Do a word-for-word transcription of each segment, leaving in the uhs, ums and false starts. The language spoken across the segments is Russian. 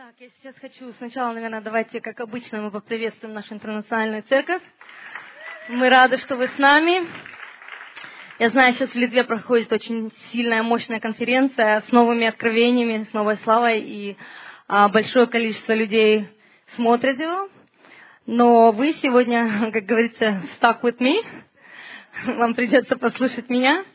Так, я сейчас хочу сначала, наверное, давайте, как обычно, мы поприветствуем нашу интернациональную церковь. Мы рады, что вы с нами. Я знаю, сейчас в Литве проходит очень сильная, мощная конференция с новыми откровениями, с новой славой, и а, большое количество людей смотрит его. Но вы сегодня, как говорится, stuck with me. Вам придется послушать меня.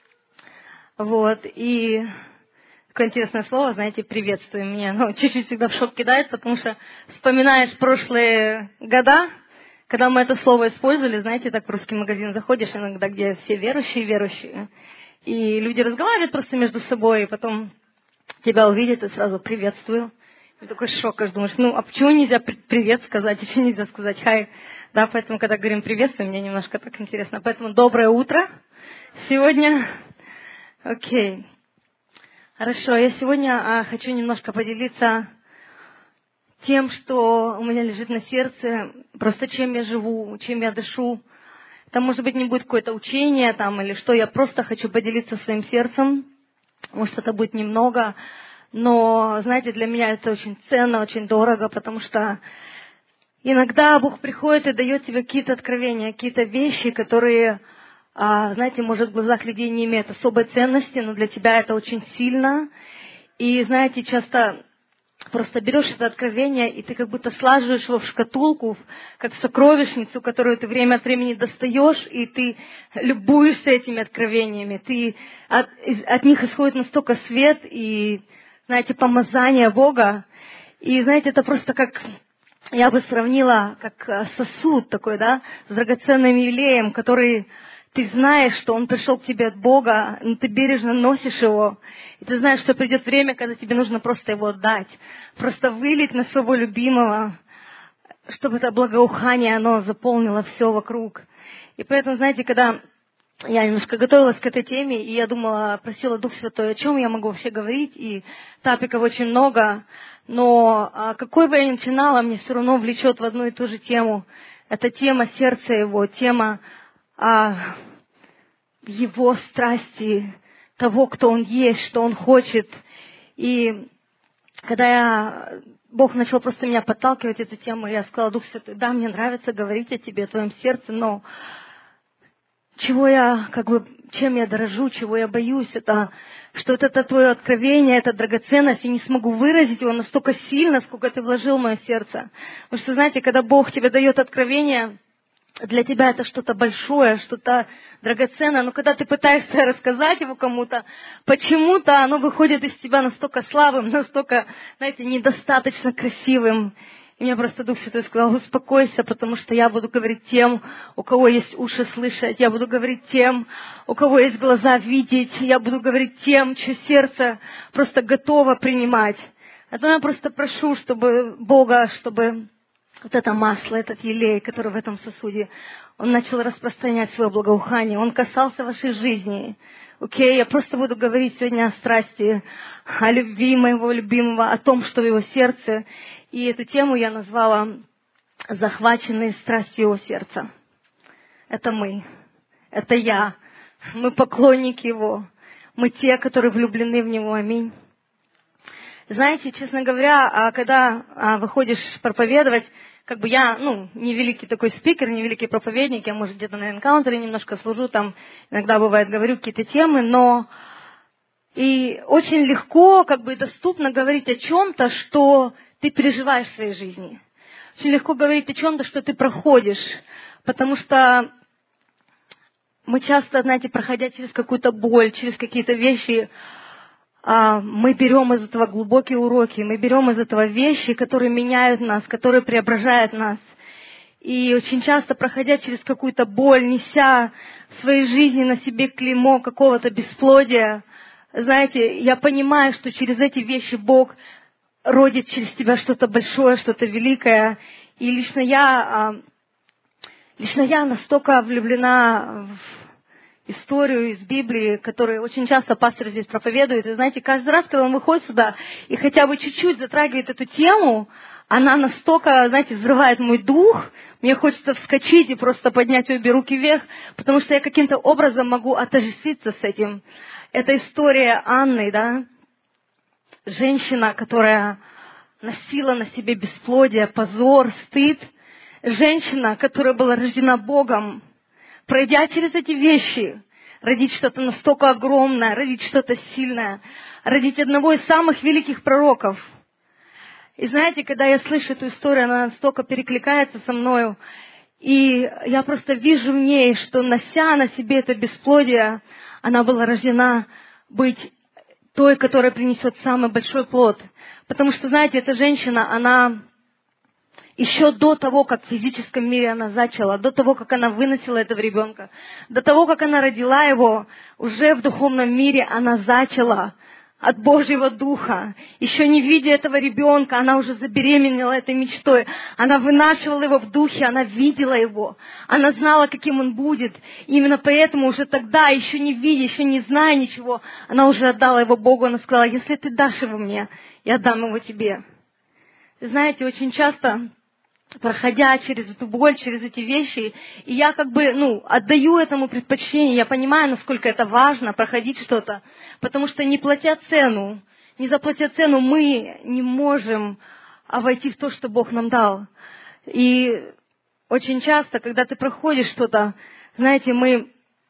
Вот, и... Такое интересное слово, знаете, приветствуем меня. Ну, чуть-чуть всегда в шок кидает, потому что вспоминаешь прошлые года, когда мы это слово использовали, знаете, так в русский магазин заходишь иногда, где все верующие, верующие, и люди разговаривают просто между собой, и потом тебя увидят и сразу приветствую. И такой шок, аж думаешь, ну, а почему нельзя привет сказать, почему нельзя сказать хай? Да, поэтому, когда говорим приветствую, мне немножко так интересно. Поэтому доброе утро сегодня. Окей. Хорошо, я сегодня а, хочу немножко поделиться тем, что у меня лежит на сердце, просто чем я живу, чем я дышу. Там, может быть, не будет какое-то учение там или что, я просто хочу поделиться своим сердцем. Может, это будет немного, но, знаете, для меня это очень ценно, очень дорого, потому что иногда Бог приходит и дает тебе какие-то откровения, какие-то вещи, которые... А, знаете, может, в глазах людей не имеют особой ценности, но для тебя это очень сильно. И, знаете, часто просто берешь это откровение, и ты как будто слаживаешь его в шкатулку, как в сокровищницу, которую ты время от времени достаешь, и ты любуешься этими откровениями. Ты, от, от них исходит настолько свет и, знаете, помазание Бога. И, знаете, это просто как... Я бы сравнила как сосуд такой, да, с драгоценным елеем, который... Ты знаешь, что он пришел к тебе от Бога, но ты бережно носишь его. И ты знаешь, что придет время, когда тебе нужно просто его отдать. Просто вылить на своего любимого, чтобы это благоухание, оно заполнило все вокруг. И поэтому, знаете, когда я немножко готовилась к этой теме, и я думала, просила Дух Святой, о чем я могу вообще говорить, и топиков очень много, но какой бы я ни начинала, мне все равно влечет в одну и ту же тему. Это тема сердца его, тема А его страсти, того, кто он есть, что он хочет. И когда я, Бог начал просто меня подталкивать эту тему, я сказала: Дух Святой, да, мне нравится говорить о тебе, о твоем сердце, но чего я, как бы, чем я дорожу, чего я боюсь, это, что это, это твое откровение, это драгоценность, и не смогу выразить его настолько сильно, сколько ты вложил в мое сердце. Потому что, знаете, когда Бог тебе дает откровение, для тебя это что-то большое, что-то драгоценное, но когда ты пытаешься рассказать его кому-то, почему-то оно выходит из тебя настолько слабым, настолько, знаете, недостаточно красивым. И мне просто Дух Святой сказал: успокойся, потому что я буду говорить тем, у кого есть уши слышать, я буду говорить тем, у кого есть глаза видеть, я буду говорить тем, чье сердце просто готово принимать. Поэтому я просто прошу, чтобы Бога, чтобы... Вот это масло, этот елей, который в этом сосуде, он начал распространять свое благоухание, он касался вашей жизни. Окей, я просто буду говорить сегодня о страсти, о любви моего любимого, о том, что в его сердце. И эту тему я назвала «Захваченные страстью его сердца». Это мы, это я, мы поклонники его, мы те, которые влюблены в него. Аминь. Знаете, честно говоря, когда выходишь проповедовать, как бы я, ну, не великий такой спикер, не великий проповедник, я, может, где-то на энкаунтере немножко служу, там иногда, бывает, говорю какие-то темы, но и очень легко, как бы, доступно говорить о чем-то, что ты переживаешь в своей жизни. Очень легко говорить о чем-то, что ты проходишь, потому что мы часто, знаете, проходя через какую-то боль, через какие-то вещи, мы берем из этого глубокие уроки, мы берем из этого вещи, которые меняют нас, которые преображают нас. И очень часто, проходя через какую-то боль, неся в своей жизни на себе клеймо какого-то бесплодия, знаете, я понимаю, что через эти вещи Бог родит через тебя что-то большое, что-то великое. И лично я, лично я настолько влюблена в историю из Библии, которую очень часто пастор здесь проповедует. И знаете, каждый раз, когда он выходит сюда и хотя бы чуть-чуть затрагивает эту тему, она настолько, знаете, взрывает мой дух. Мне хочется вскочить и просто поднять обе руки вверх, потому что я каким-то образом могу отождествиться с этим. Это история Анны, да? Женщина, которая носила на себе бесплодие, позор, стыд. Женщина, которая была рождена Богом, пройдя через эти вещи, родить что-то настолько огромное, родить что-то сильное, родить одного из самых великих пророков. И знаете, когда я слышу эту историю, она настолько перекликается со мною, и я просто вижу в ней, что нося на себе это бесплодие, она была рождена быть той, которая принесет самый большой плод. Потому что, знаете, эта женщина, она еще до того, как в физическом мире она зачала, до того, как она выносила этого ребенка, до того, как она родила его, уже в духовном мире она зачала от Божьего Духа. Еще не видя этого ребенка, она уже забеременела этой мечтой. Она вынашивала его в духе, она видела его. Она знала, каким он будет. И именно поэтому уже тогда, еще не видя, еще не зная ничего, она уже отдала его Богу. Она сказала: если ты дашь его мне, я дам его тебе. Знаете, очень часто, проходя через эту боль, через эти вещи, и я как бы, ну, отдаю этому предпочтение, я понимаю, насколько это важно, проходить что-то, потому что не платя цену, не заплатя цену, мы не можем войти в то, что Бог нам дал. И очень часто, когда ты проходишь что-то, знаете, мы,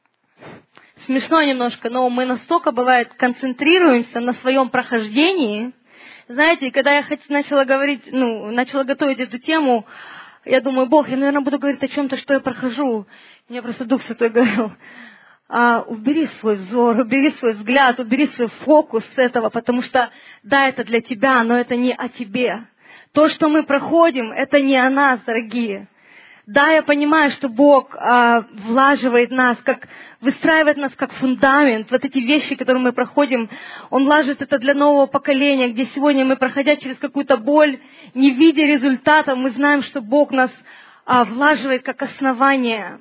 смешно немножко, но мы настолько, бывает, концентрируемся на своем прохождении. Знаете, когда я начала говорить, ну, начала готовить эту тему, я думаю: Бог, я, наверное, буду говорить о чем-то, что я прохожу. Мне просто Дух Святой говорил: а, убери свой взор, убери свой взгляд, убери свой фокус с этого, потому что, да, это для тебя, но это не о тебе. То, что мы проходим, это не о нас, дорогие. Да, я понимаю, что Бог а, влаживает нас, как, выстраивает нас как фундамент. Вот эти вещи, которые мы проходим, Он ложит это для нового поколения, где сегодня мы, проходя через какую-то боль, не видя результата, мы знаем, что Бог нас а, влаживает как основание.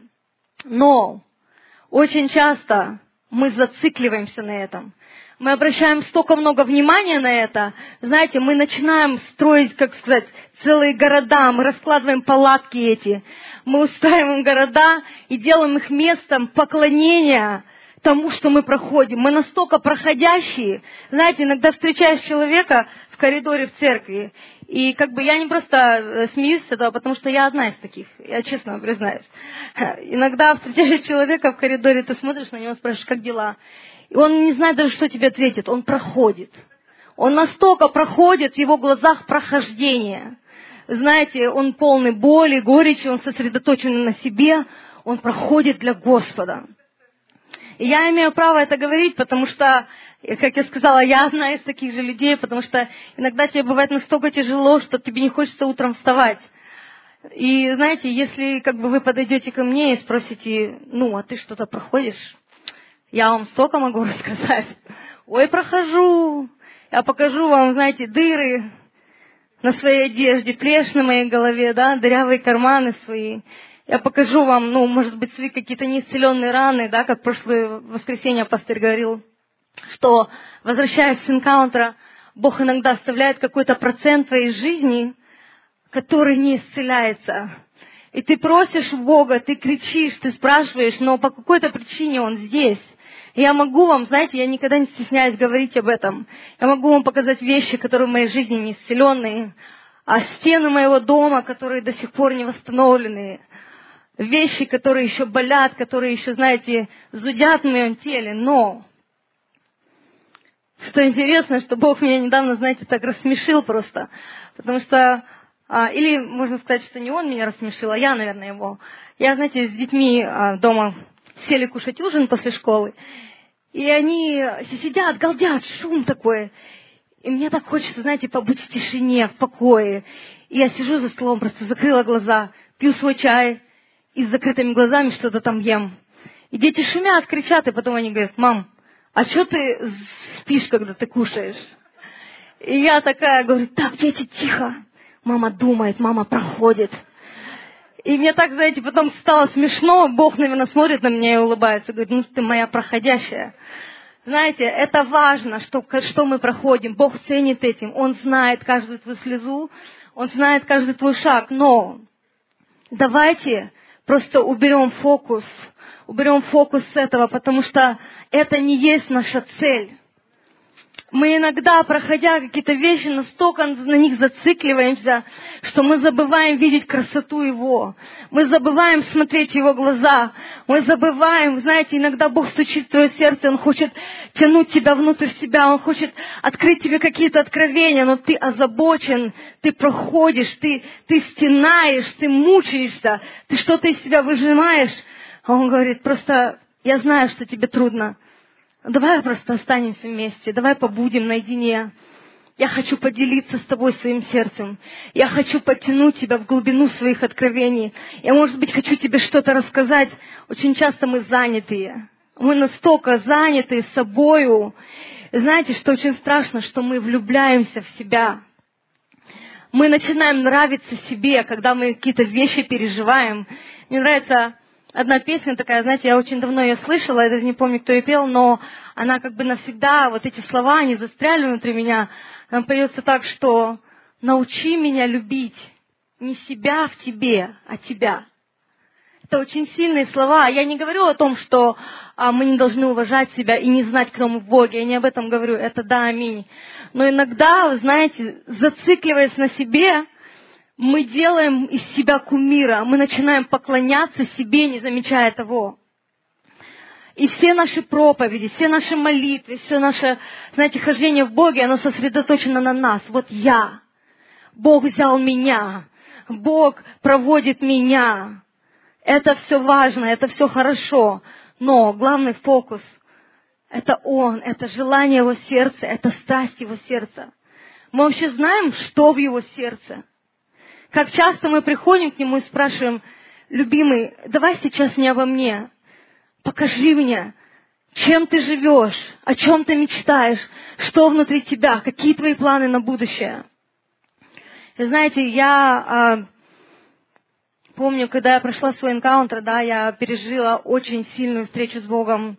Но очень часто мы зацикливаемся на этом. Мы обращаем столько много внимания на это. Знаете, мы начинаем строить, как сказать, целые города. Мы раскладываем палатки эти. Мы устраиваем города и делаем их местом поклонения тому, что мы проходим. Мы настолько проходящие. Знаете, иногда встречаешь человека в коридоре в церкви. И как бы я не просто смеюсь с этого, потому что я одна из таких. Я честно признаюсь. Иногда встречаешь человека в коридоре, ты смотришь на него, спрашиваешь: как дела? И он не знает даже, что тебе ответит. Он проходит. Он настолько проходит, в его глазах прохождение. Знаете, он полный боли, горечи, он сосредоточен на себе. Он проходит для Господа. И я имею право это говорить, потому что, как я сказала, я одна из таких же людей, потому что иногда тебе бывает настолько тяжело, что тебе не хочется утром вставать. И знаете, если как бы вы подойдете ко мне и спросите: ну, а ты что-то проходишь? Я вам столько могу рассказать. Ой, прохожу. Я покажу вам, знаете, дыры на своей одежде, плешь на моей голове, да, дырявые карманы свои. Я покажу вам, ну, может быть, свои какие-то неисцеленные раны, да, как в прошлое воскресенье пастырь говорил, что, возвращаясь с энкаунтера, Бог иногда оставляет какой-то процент твоей жизни, который не исцеляется. И ты просишь Бога, ты кричишь, ты спрашиваешь, но по какой-то причине Он здесь. Я могу вам, знаете, я никогда не стесняюсь говорить об этом. Я могу вам показать вещи, которые в моей жизни не исцеленные, а стены моего дома, которые до сих пор не восстановлены, вещи, которые еще болят, которые еще, знаете, зудят в моем теле. Но что интересно, что Бог меня недавно, знаете, так рассмешил просто, потому что, а, или можно сказать, что не Он меня рассмешил, а я, наверное, его. Я, знаете, с детьми а, дома сели кушать ужин после школы, и они сидят, галдят, шум такой. И мне так хочется, знаете, побыть в тишине, в покое. И я сижу за столом, просто закрыла глаза, пью свой чай и с закрытыми глазами что-то там ем. И дети шумят, кричат, и потом они говорят: мам, а что ты спишь, когда ты кушаешь? И я такая говорю: так, дети, тихо. Мама думает, мама проходит. И мне так, знаете, потом стало смешно. Бог, наверное, смотрит на меня и улыбается. Говорит: ну ты моя проходящая. Знаете, это важно, что, что мы проходим. Бог ценит этим. Он знает каждую твою слезу. Он знает каждый твой шаг. Но давайте просто уберем фокус. Уберем фокус с этого, потому что это не есть наша цель. Мы иногда, проходя какие-то вещи, настолько на них зацикливаемся, что мы забываем видеть красоту Его. Мы забываем смотреть в Его глаза. Мы забываем, знаете, иногда Бог стучит в твое сердце, Он хочет тянуть тебя внутрь себя, Он хочет открыть тебе какие-то откровения, но ты озабочен, ты проходишь, ты, ты стенаешь, ты мучаешься, ты что-то из себя выжимаешь. А Он говорит, просто я знаю, что тебе трудно. Давай просто останемся вместе, давай побудем наедине. Я хочу поделиться с тобой своим сердцем. Я хочу подтянуть тебя в глубину своих откровений. Я, может быть, хочу тебе что-то рассказать. Очень часто мы занятые. Мы настолько заняты собою. Знаете, что очень страшно, что мы влюбляемся в себя. Мы начинаем нравиться себе, когда мы какие-то вещи переживаем. Мне нравится одна песня такая, знаете, я очень давно ее слышала, я даже не помню, кто ее пел, но она как бы навсегда, вот эти слова, они застряли внутри меня. Она поется так, что «научи меня любить не себя в тебе, а тебя». Это очень сильные слова. Я не говорю о том, что а, мы не должны уважать себя и не знать, кто мы в Боге. Я не об этом говорю. Это да, аминь. Но иногда, вы знаете, зацикливаясь на себе, мы делаем из себя кумира. Мы начинаем поклоняться себе, не замечая того. И все наши проповеди, все наши молитвы, все наше, знаете, хождение в Боге, оно сосредоточено на нас. Вот я. Бог взял меня. Бог проводит меня. Это все важно, это все хорошо. Но главный фокус – это Он, это желание Его сердца, это страсть Его сердца. Мы вообще знаем, что в Его сердце. Как часто мы приходим к Нему и спрашиваем: любимый, давай сейчас не обо мне. Покажи мне, чем ты живешь, о чем ты мечтаешь, что внутри тебя, какие твои планы на будущее. И знаете, я а, помню, когда я прошла свой энкаунтер, да, я пережила очень сильную встречу с Богом.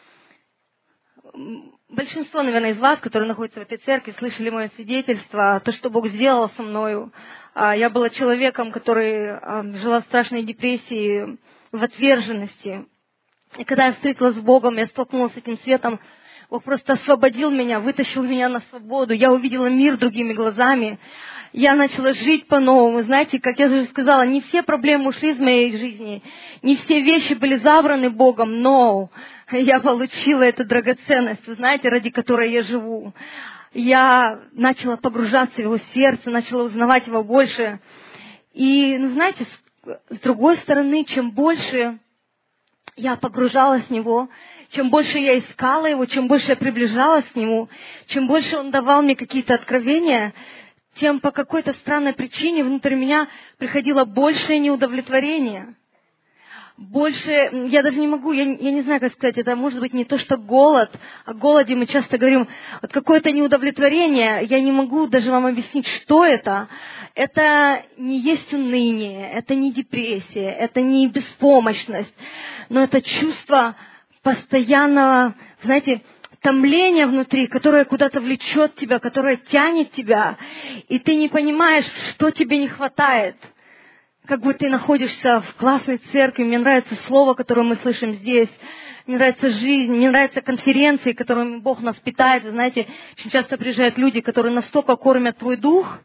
Большинство, наверное, из вас, которые находятся в этой церкви, слышали мое свидетельство, то, что Бог сделал со мною. Я была человеком, который жила в страшной депрессии, в отверженности. И когда я встретилась с Богом, я столкнулась с этим светом, Бог просто освободил меня, вытащил меня на свободу. Я увидела мир другими глазами. Я начала жить по-новому. Знаете, как я уже сказала, не все проблемы ушли из моей жизни, не все вещи были забраны Богом, но я получила эту драгоценность, вы знаете, ради которой я живу. Я начала погружаться в Его сердце, начала узнавать Его больше. И, ну, знаете, с другой стороны, чем больше я погружалась в Него, чем больше я искала Его, чем больше я приближалась к Нему, чем больше Он давал мне какие-то откровения, тем по какой-то странной причине внутри меня приходило большее неудовлетворение. Больше, я даже не могу, я, я не знаю, как сказать, это может быть не то, что голод. О голоде мы часто говорим, вот какое-то неудовлетворение, я не могу даже вам объяснить, что это. Это не есть уныние, это не депрессия, это не беспомощность, но это чувство постоянного, знаете, томления внутри, которое куда-то влечет тебя, которое тянет тебя, и ты не понимаешь, что тебе не хватает. Как бы ты находишься в классной церкви, мне нравится слово, которое мы слышим здесь, мне нравится жизнь, мне нравятся конференции, которыми Бог нас питает. Вы знаете, очень часто приезжают люди, которые настолько кормят твой дух,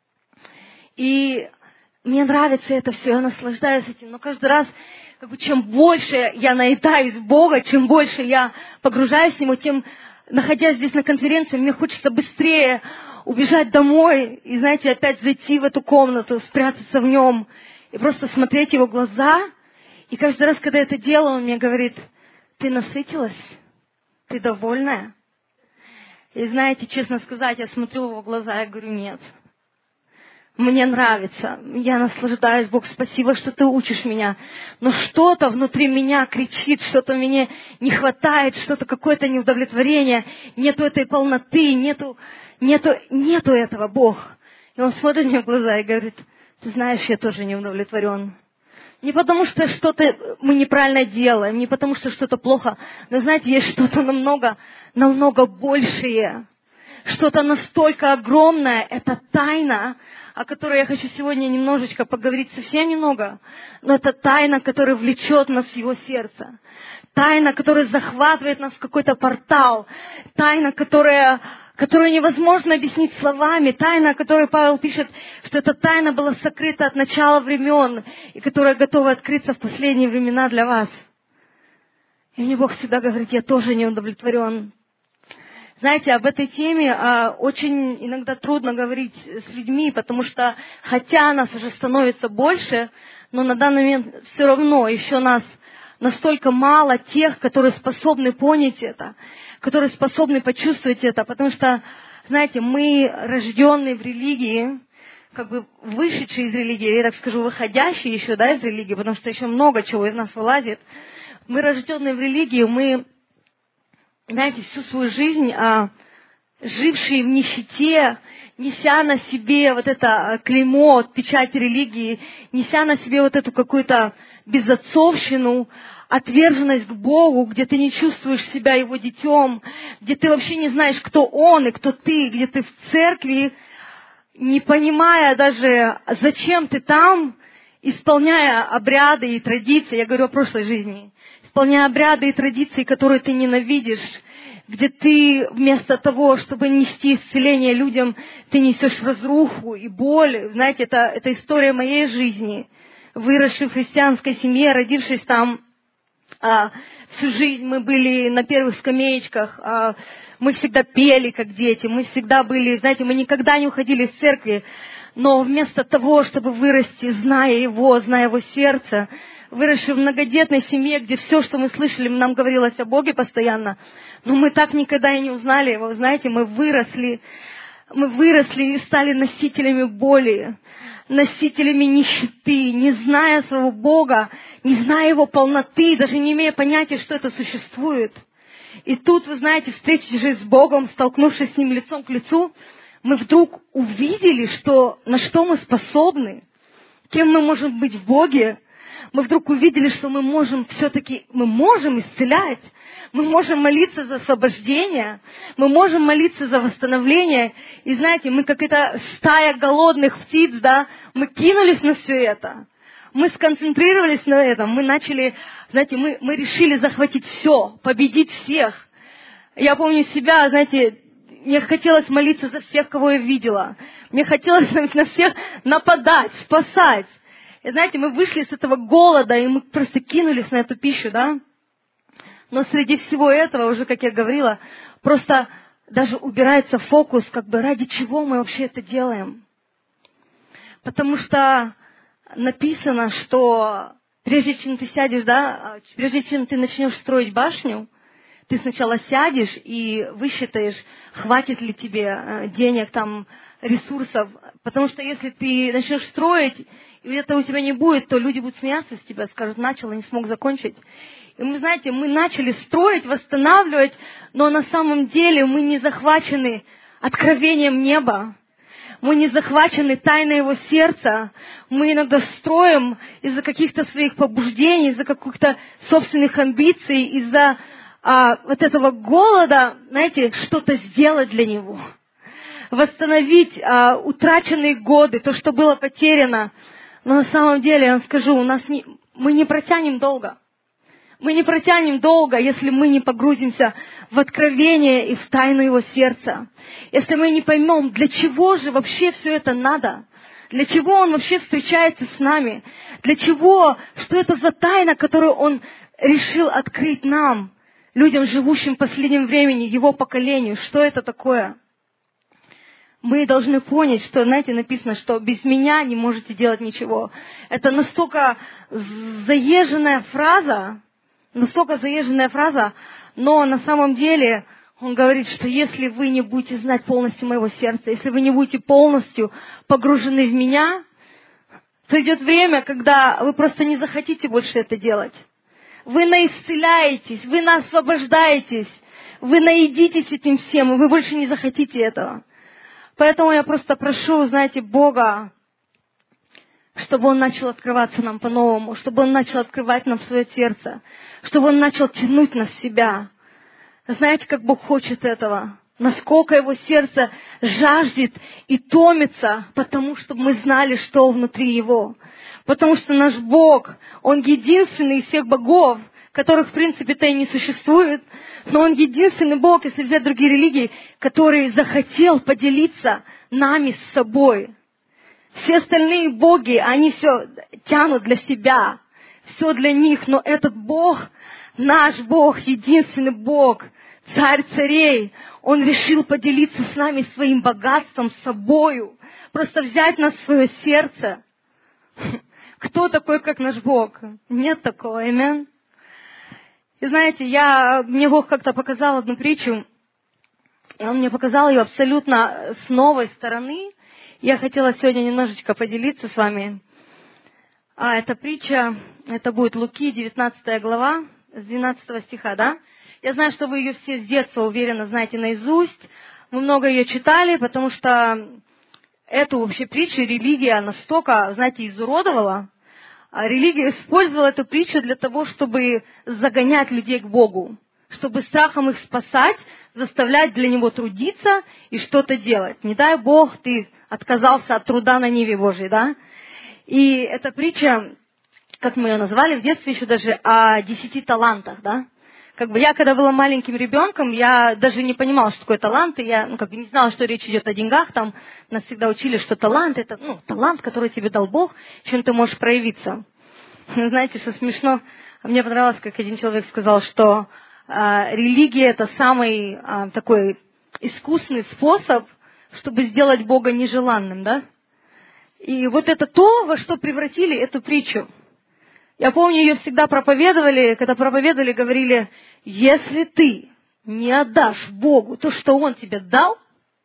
и мне нравится это все, я наслаждаюсь этим, но каждый раз, как бы, чем больше я наедаюсь в Бога, чем больше я погружаюсь в Него, тем, находясь здесь на конференции, мне хочется быстрее убежать домой и, знаете, опять зайти в эту комнату, спрятаться в нем и просто смотреть Его глаза. И каждый раз, когда я это делаю, он мне говорит: ты насытилась? Ты довольная? И знаете, честно сказать, я смотрю в Его глаза и говорю: нет. Мне нравится, я наслаждаюсь, Бог, спасибо, что Ты учишь меня. Но что-то внутри меня кричит, что-то мне не хватает, что-то, какое-то неудовлетворение, нету этой полноты, нету, нету, нету этого, Бог. И Он смотрит мне в глаза и говорит: ты знаешь, я тоже не удовлетворен. Не потому, что что-то мы неправильно делаем, не потому, что что-то плохо, но, знаете, есть что-то намного, намного большее. Что-то настолько огромное, это тайна, о которой я хочу сегодня немножечко поговорить, совсем немного. Но это тайна, которая влечет нас в Его сердце. Тайна, которая захватывает нас в какой-то портал. Тайна, которая, которую невозможно объяснить словами, тайна, о которой Павел пишет, что эта тайна была сокрыта от начала времен, и которая готова открыться в последние времена для вас. И мне Бог всегда говорит, я тоже не удовлетворен. Знаете, об этой теме а, очень иногда трудно говорить с людьми, потому что, хотя нас уже становится больше, но на данный момент все равно еще нас настолько мало тех, которые способны понять это, которые способны почувствовать это, потому что, знаете, мы, рожденные в религии, как бы вышедшие из религии, я так скажу, выходящие еще, да, из религии, потому что еще много чего из нас вылазит. Мы, рожденные в религии, мы, знаете, всю свою жизнь, а, жившие в нищете, неся на себе вот это клеймо, печать религии, неся на себе вот эту какую-то безотцовщину, отверженность к Богу, где ты не чувствуешь себя Его детем, где ты вообще не знаешь, кто Он и кто ты, где ты в церкви, не понимая даже, зачем ты там, исполняя обряды и традиции, я говорю о прошлой жизни, исполняя обряды и традиции, которые ты ненавидишь, где ты вместо того, чтобы нести исцеление людям, ты несешь разруху и боль. Знаете, это, это история моей жизни. Выросшей в христианской семье, родившись там, а, всю жизнь мы были на первых скамеечках, а, мы всегда пели, как дети, мы всегда были, знаете, мы никогда не уходили из церкви, но вместо того, чтобы вырасти, зная Его, зная Его сердце, выросши в многодетной семье, где все, что мы слышали, нам говорилось о Боге постоянно, но мы так никогда и не узнали Его. Знаете, мы выросли, мы выросли и стали носителями боли, носителями нищеты, не зная своего Бога, не зная Его полноты, даже не имея понятия, что это существует. И тут, вы знаете, встретившись с Богом, столкнувшись с Ним лицом к лицу, мы вдруг увидели, что, на что мы способны, кем мы можем быть в Боге. Мы вдруг увидели, что мы можем все-таки, мы можем исцелять, мы можем молиться за освобождение, мы можем молиться за восстановление. И знаете, мы как эта стая голодных птиц, да, мы кинулись на все это. Мы сконцентрировались на этом, мы начали, знаете, мы, мы решили захватить все, победить всех. Я помню себя, знаете, мне хотелось молиться за всех, кого я видела. Мне хотелось на всех нападать, спасать. И знаете, мы вышли с этого голода, и мы просто кинулись на эту пищу, да? Но среди всего этого, уже, как я говорила, просто даже убирается фокус, как бы ради чего мы вообще это делаем. Потому что написано, что прежде чем ты сядешь, да, прежде чем ты начнешь строить башню, ты сначала сядешь и высчитаешь, хватит ли тебе денег, там, ресурсов. Потому что если ты начнешь строить, и это у тебя не будет, то люди будут смеяться с тебя, скажут, начал и не смог закончить. И мы, знаете, мы начали строить, восстанавливать, но на самом деле мы не захвачены откровением неба. Мы не захвачены тайной Его сердца. Мы иногда строим из-за каких-то своих побуждений, из-за каких-то собственных амбиций, из-за а, вот этого голода, знаете, что-то сделать для Него. Восстановить а, утраченные годы, то, что было потеряно. Но на самом деле, я вам скажу, у нас не, мы не протянем долго. Мы не протянем долго, если мы не погрузимся в откровение и в тайну Его сердца. Если мы не поймем, для чего же вообще все это надо. Для чего Он вообще встречается с нами. Для чего, что это за тайна, которую Он решил открыть нам, людям, живущим в последнем времени, Его поколению. Что это такое? Мы должны понять, что, знаете, написано, что без меня не можете делать ничего. Это настолько заезженная фраза, настолько заезженная фраза, но на самом деле Он говорит, что если вы не будете знать полностью моего сердца, если вы не будете полностью погружены в меня, придет время, когда вы просто не захотите больше это делать. Вы наисцеляетесь, вы наосвобождаетесь, вы наедитесь этим всем, и вы больше не захотите этого. Поэтому я просто прошу, знаете, Бога, чтобы Он начал открываться нам по-новому, чтобы Он начал открывать нам свое сердце, чтобы Он начал тянуть нас в себя. Знаете, как Бог хочет этого? Насколько Его сердце жаждет и томится, потому что мы знали, что внутри Его. Потому что наш Бог, Он единственный из всех богов, которых, в принципе-то, и не существует. Но Он единственный Бог, если взять другие религии, который захотел поделиться нами с собой. Все остальные боги, они все тянут для себя, все для них. Но этот Бог, наш Бог, единственный Бог, Царь царей, Он решил поделиться с нами своим богатством, с собою. Просто взять нас в свое сердце. Кто такой, как наш Бог? Нет такого, аминь. И знаете, я, мне Бог как-то показал одну притчу, и Он мне показал ее абсолютно с новой стороны. Я хотела сегодня немножечко поделиться с вами. А эта притча, это будет Луки, девятнадцатая глава, с двенадцатого стиха, да? Я знаю, что вы ее все с детства уверенно знаете наизусть. Мы много ее читали, потому что эту вообще притчу религия настолько, знаете, изуродовала. А религия использовала эту притчу для того, чтобы загонять людей к Богу, чтобы страхом их спасать, заставлять для Него трудиться и что-то делать. Не дай Бог, ты отказался от труда на ниве Божьей, да? И эта притча, как мы ее назвали в детстве еще даже, о десяти талантах, да? Как бы я, когда была маленьким ребенком, я даже не понимала, что такое талант, и я, ну, как бы не знала, что речь идет о деньгах, там нас всегда учили, что талант — это, ну, талант, который тебе дал Бог, чем ты можешь проявиться. Знаете, что смешно? Мне понравилось, как один человек сказал, что э, религия — это самый э, такой искусный способ, чтобы сделать Бога нежеланным, да? И вот это то, во что превратили эту притчу. Я помню, ее всегда проповедовали, когда проповедовали, говорили: если ты не отдашь Богу то, что Он тебе дал,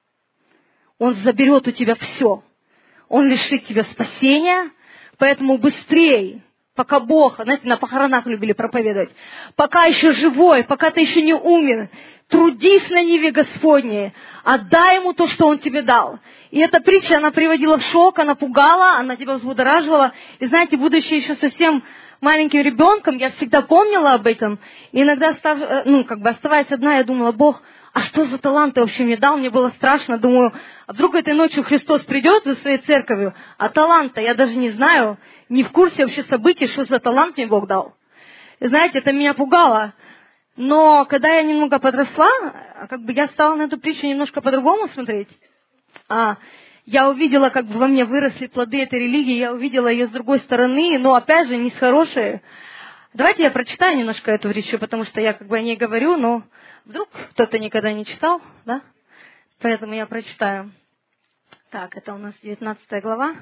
Он заберет у тебя все. Он лишит тебя спасения, поэтому быстрее, пока Бог, знаете, на похоронах любили проповедовать, пока еще живой, пока ты еще не умер, трудись на ниве Господней, отдай Ему то, что Он тебе дал. И эта притча, она приводила в шок, она пугала, она тебя взбудораживала. И знаете, будучи еще совсем маленьким ребенком, я всегда помнила об этом. И иногда, ну, как бы оставаясь одна, я думала: Бог, а что за талант ты вообще мне дал? Мне было страшно. Думаю, а вдруг этой ночью Христос придет за своей церковью, а талант-то я даже не знаю, не в курсе вообще событий, что за талант мне Бог дал. И знаете, это меня пугало. Но когда я немного подросла, как бы я стала на эту притчу немножко по-другому смотреть. А, я увидела, как бы во мне выросли плоды этой религии, я увидела ее с другой стороны, но опять же не с хорошей. Давайте я прочитаю немножко эту притчу, потому что я как бы о ней говорю, но вдруг кто-то никогда не читал, да? Поэтому я прочитаю. Так, это у нас девятнадцатая глава,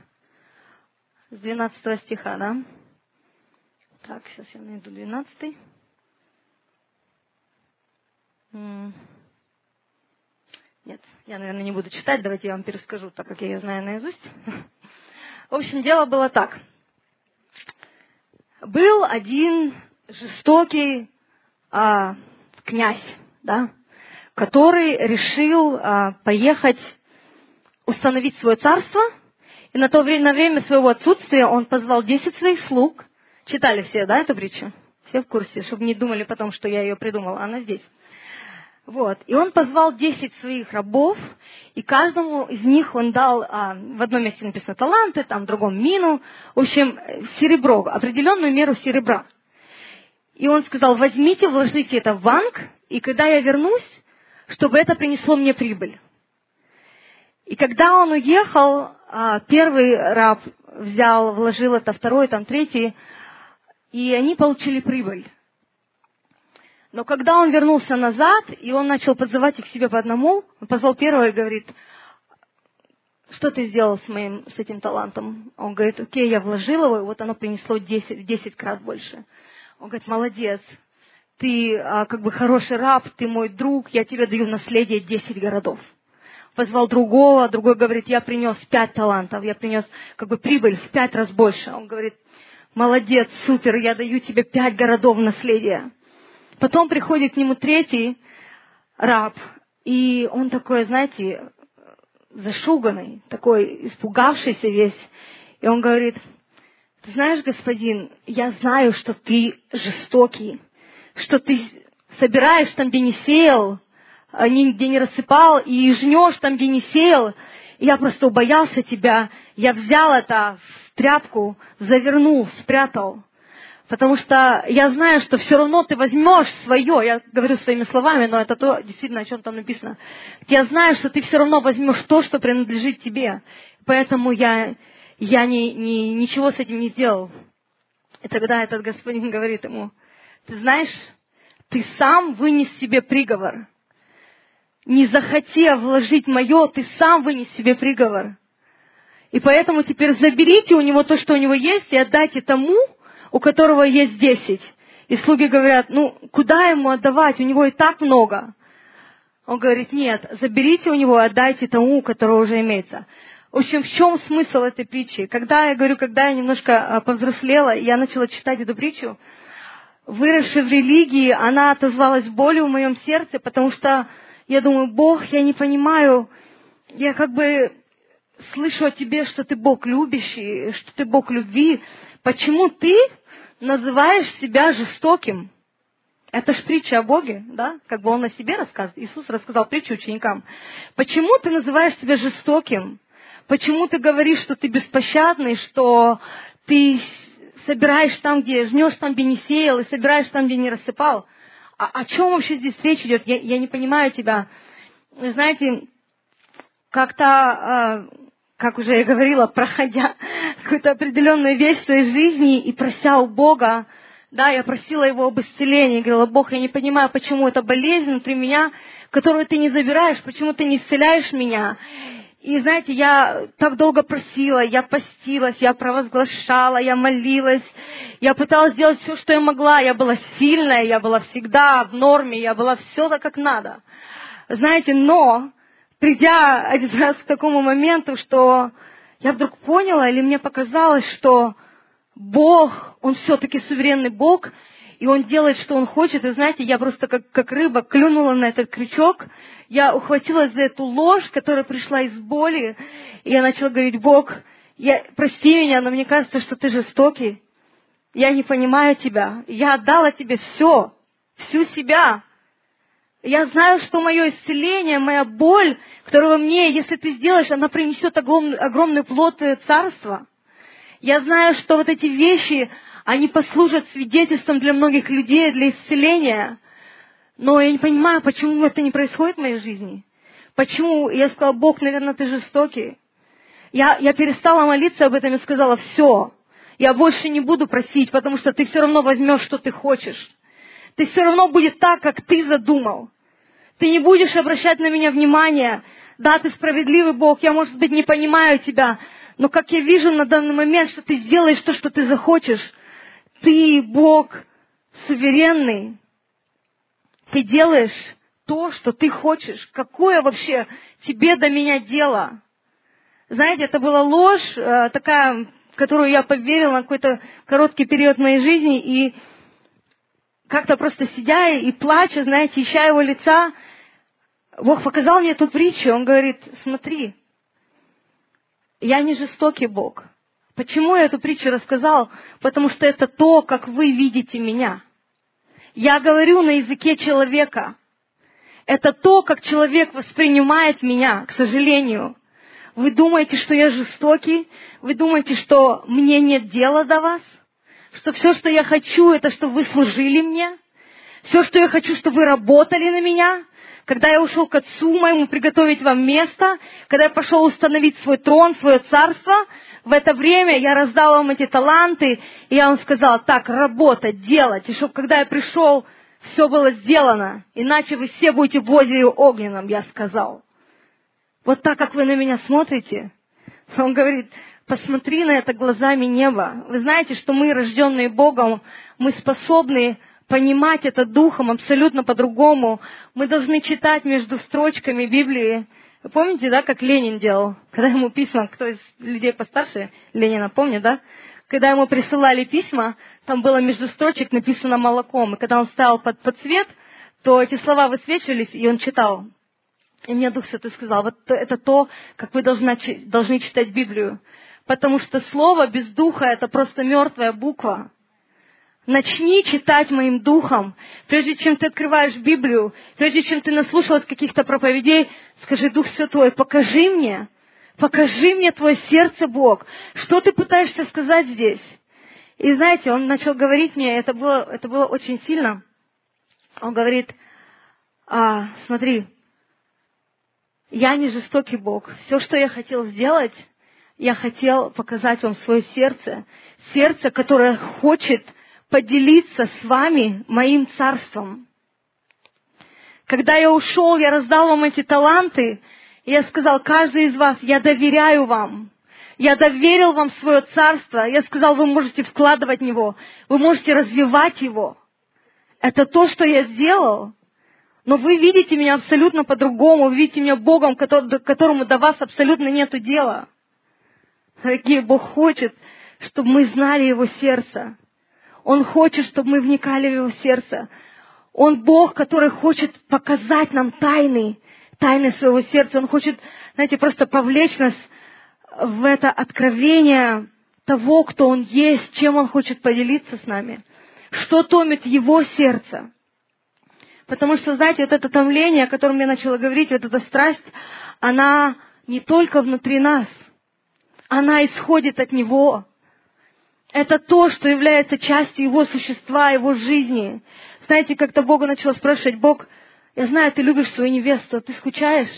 с двенадцатого стиха, да? Так, сейчас я найду двенадцатый. Нет, я, наверное, не буду читать, давайте я вам перескажу, так как я ее знаю наизусть. В общем, дело было так. Был один жестокий а, князь, да, который решил а, поехать установить свое царство, и на то время, на время своего отсутствия он позвал десять своих слуг. Читали все, да, эту притчу? Все в курсе, чтобы не думали потом, что я ее придумала, она здесь. Вот. И он позвал десять своих рабов, и каждому из них он дал, а, в одном месте написано таланты, там в другом мину, в общем, серебро, определенную меру серебра. И он сказал: возьмите, вложите это в банк, и когда я вернусь, чтобы это принесло мне прибыль. И когда он уехал, а, первый раб взял, вложил это, второй, там, третий, и они получили прибыль. Но когда он вернулся назад, и он начал подзывать их к себе по одному, он позвал первого и говорит: что ты сделал с моим, с этим талантом? Он говорит: окей, я вложил его, и вот оно принесло десять, десять крат больше. Он говорит: молодец, ты а, как бы хороший раб, ты мой друг, я тебе даю в наследие десять городов. Позвал другого, другой говорит: я принес пять талантов, я принес как бы прибыль в пять раз больше. Он говорит: молодец, супер, я даю тебе пять городов в наследие. Потом приходит к нему третий раб, и он такой, знаете, зашуганный, такой испугавшийся весь. И он говорит: ты знаешь, господин, я знаю, что ты жестокий, что ты собираешь там, где не сеял, где не рассыпал, и жнешь там, где не сеял. И я просто убоялся тебя, я взял это в тряпку, завернул, спрятал. Потому что я знаю, что все равно ты возьмешь свое, я говорю своими словами, но это то, действительно, о чем там написано. Я знаю, что ты все равно возьмешь то, что принадлежит тебе. Поэтому я, я не, не, ничего с этим не сделал. И тогда этот господин говорит ему: ты знаешь, ты сам вынес себе приговор. Не захотев вложить мое, ты сам вынес себе приговор. И поэтому теперь заберите у него то, что у него есть, и отдайте тому, у которого есть десять. И слуги говорят: ну, куда ему отдавать? У него и так много. Он говорит: нет, заберите у него и отдайте тому, у которого уже имеется. В общем, в чем смысл этой притчи? Когда я говорю, когда я немножко повзрослела, я начала читать эту притчу, выросшая в религии, она отозвалась болью в моем сердце, потому что я думаю: Бог, я не понимаю, я как бы слышу о тебе, что ты Бог любящий, что ты Бог любви. Почему ты называешь себя жестоким? Это ж притча о Боге, да? Как бы он о себе рассказывает. Иисус рассказал притчу ученикам. Почему ты называешь себя жестоким? Почему ты говоришь, что ты беспощадный, что ты собираешь там, где жнешь, там, где не сеял, и собираешь там, где не рассыпал? А о чем вообще здесь речь идет? Я, я не понимаю тебя. Знаете, как-то, как уже я говорила, проходя какую-то определенную вещь в своей жизни и прося у Бога, да, я просила Его об исцелении, говорила: Бог, я не понимаю, почему эта болезнь внутри меня, которую Ты не забираешь, почему Ты не исцеляешь меня. И знаете, я так долго просила, я постилась, я провозглашала, я молилась, я пыталась сделать все, что я могла, я была сильная, я была всегда в норме, я была все так, как надо. Знаете, но, придя один раз к такому моменту, что я вдруг поняла, или мне показалось, что Бог, Он все-таки суверенный Бог, и Он делает, что Он хочет. И знаете, я просто как, как рыба клюнула на этот крючок, я ухватилась за эту ложь, которая пришла из боли, и я начала говорить: Бог, я, прости меня, но мне кажется, что Ты жестокий. Я не понимаю Тебя. Я отдала Тебе все, всю себя. Я знаю, что мое исцеление, моя боль, которую мне, если Ты сделаешь, она принесет огромный, огромный плод Царства. Я знаю, что вот эти вещи, они послужат свидетельством для многих людей, для исцеления. Но я не понимаю, почему это не происходит в моей жизни. Почему? Я сказала: Бог, наверное, Ты жестокий. Я, я перестала молиться об этом и сказала: все, я больше не буду просить, потому что Ты все равно возьмешь, что Ты хочешь. Ты все равно будет так, как Ты задумал. Ты не будешь обращать на меня внимание. Да, Ты справедливый Бог, я, может быть, не понимаю Тебя, но как я вижу на данный момент, что Ты сделаешь то, что Ты захочешь. Ты, Бог, суверенный. Ты делаешь то, что Ты хочешь. Какое вообще Тебе до меня дело? Знаете, это была ложь, такая, в которую я поверила на какой-то короткий период моей жизни, и как-то просто сидя и плача, знаете, ища Его лица, Бог показал мне эту притчу. Он говорит: смотри, я не жестокий Бог. Почему я эту притчу рассказал? Потому что это то, как вы видите меня. Я говорю на языке человека. Это то, как человек воспринимает меня, к сожалению. Вы думаете, что я жестокий? Вы думаете, что мне нет дела до вас? Что все, что я хочу, это чтобы вы служили мне? Все, что я хочу, чтобы вы работали на меня? Когда я ушел к Отцу моему приготовить вам место, когда я пошел установить свой трон, свое царство, в это время я раздал вам эти таланты, и я вам сказал: так, работать, делать, и чтобы когда я пришел, все было сделано, иначе вы все будете в озере огненном, я сказал. Вот так, как вы на меня смотрите, он говорит: посмотри на это глазами неба. Вы знаете, что мы, рожденные Богом, мы способны понимать это духом абсолютно по-другому. Мы должны читать между строчками Библии. Вы помните, да, как Ленин делал? Когда ему письма, кто из людей постарше, Ленина помнит, да? Когда ему присылали письма, там было между строчек написано молоком. И когда он ставил под, под цвет, то эти слова высвечивались, и он читал. И мне Дух Святой сказал: вот это то, как вы должны, должны читать Библию. Потому что слово без духа — это просто мертвая буква. Начни читать моим духом. Прежде чем ты открываешь Библию, прежде чем ты наслушалась каких-то проповедей, скажи: Дух Святой, покажи мне, покажи мне Твое сердце, Бог. Что ты пытаешься сказать здесь? И знаете, он начал говорить мне, это было, это было очень сильно. Он говорит, а, смотри, я не жестокий Бог. Все, что я хотел сделать, я хотел показать вам свое сердце. Сердце, которое хочет поделиться с вами моим царством. Когда я ушел, я раздал вам эти таланты, и я сказал, каждый из вас, я доверяю вам. Я доверил вам свое царство. Я сказал, вы можете вкладывать в него, вы можете развивать его. Это то, что я сделал. Но вы видите меня абсолютно по-другому. Вы видите меня Богом, которому до вас абсолютно нету дела. Дорогие, Бог хочет, чтобы мы знали Его сердце. Он хочет, чтобы мы вникали в Его сердце. Он Бог, который хочет показать нам тайны, тайны своего сердца. Он хочет, знаете, просто повлечь нас в это откровение того, кто Он есть, чем Он хочет поделиться с нами. Что томит Его сердце. Потому что, знаете, вот это томление, о котором я начала говорить, вот эта страсть, она не только внутри нас, она исходит от Него. Это то, что является частью Его существа, Его жизни. Знаете, как-то Бога начала спрашивать, Бог, я знаю, ты любишь свою невесту, а ты скучаешь?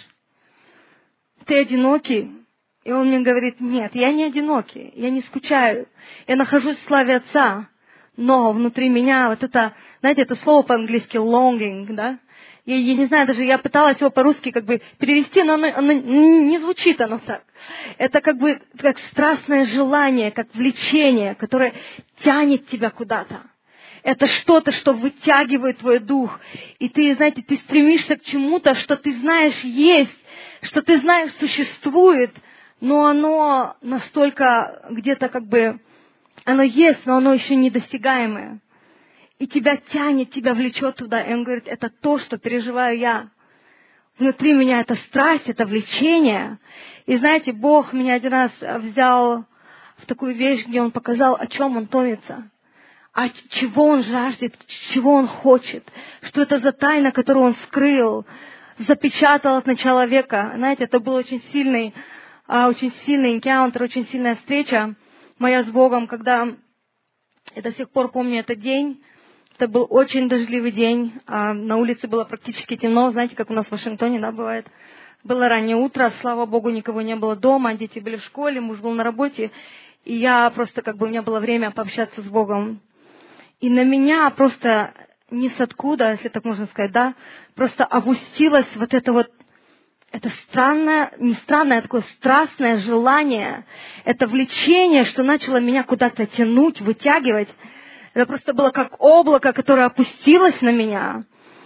Ты одинокий? И Он мне говорит, нет, я не одинокий, я не скучаю. Я нахожусь в славе Отца. Но внутри меня вот это, знаете, это слово по-английски longing, да? Я, я не знаю, даже я пыталась его по-русски как бы перевести, но оно, оно не звучит оно так. Это как бы как страстное желание, как влечение, которое тянет тебя куда-то. Это что-то, что вытягивает твой дух. И ты, знаете, ты стремишься к чему-то, что ты знаешь есть, что ты знаешь существует, но оно настолько где-то как бы... Оно есть, но оно еще недостигаемое. И тебя тянет, тебя влечет туда. И он говорит, это то, что переживаю я. Внутри меня это страсть, это влечение. И знаете, Бог меня один раз взял в такую вещь, где Он показал, о чем Он томится. А чего Он жаждет, чего Он хочет. Что это за тайна, которую Он скрыл, запечатал от начала века. Знаете, это был очень сильный, очень сильный энкаунтер, очень сильная встреча моя с Богом, когда я до сих пор помню этот день. Это был очень дождливый день. На улице было практически темно, знаете, как у нас в Вашингтоне, да, бывает. Было раннее утро, слава Богу, никого не было дома, дети были в школе, муж был на работе. И я просто, как бы, у меня было время пообщаться с Богом. И на меня просто ни с откуда, если так можно сказать, да, просто опустилось вот это вот, это странное, не странное, а такое страстное желание, это влечение, что начало меня куда-то тянуть, вытягивать. Это просто было как облако, которое опустилось на меня.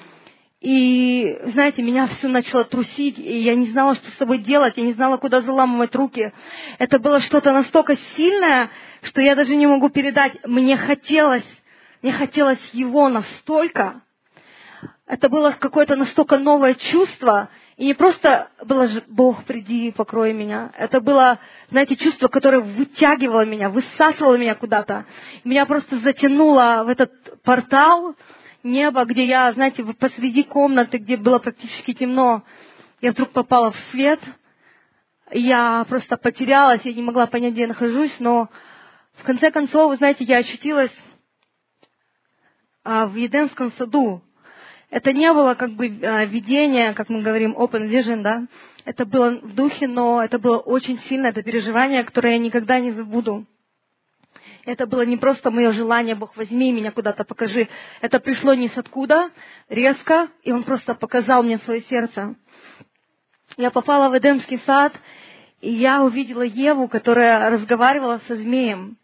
И, знаете, меня всю начало трусить, и я не знала, что с собой делать, я не знала, куда заламывать руки. Это было что-то настолько сильное, что я даже не могу передать. Мне хотелось, мне хотелось его настолько. Это было какое-то настолько новое чувство. И не просто было же «Бог, приди, покрой меня». Это было, знаете, чувство, которое вытягивало меня, высасывало меня куда-то. Меня просто затянуло в этот портал неба, где я, знаете, посреди комнаты, где было практически темно, я вдруг попала в свет. Я просто потерялась, я не могла понять, где я нахожусь, но в конце концов, вы знаете, я очутилась в Едемском саду. Это не было как бы видение, как мы говорим, open vision, да. Это было в духе, но это было очень сильно, это переживание, которое я никогда не забуду. Это было не просто мое желание, Бог, возьми меня куда-то, покажи. Это пришло не с откуда, резко, и Он просто показал мне свое сердце. Я попала в Эдемский сад, и я увидела Еву, которая разговаривала со змеем.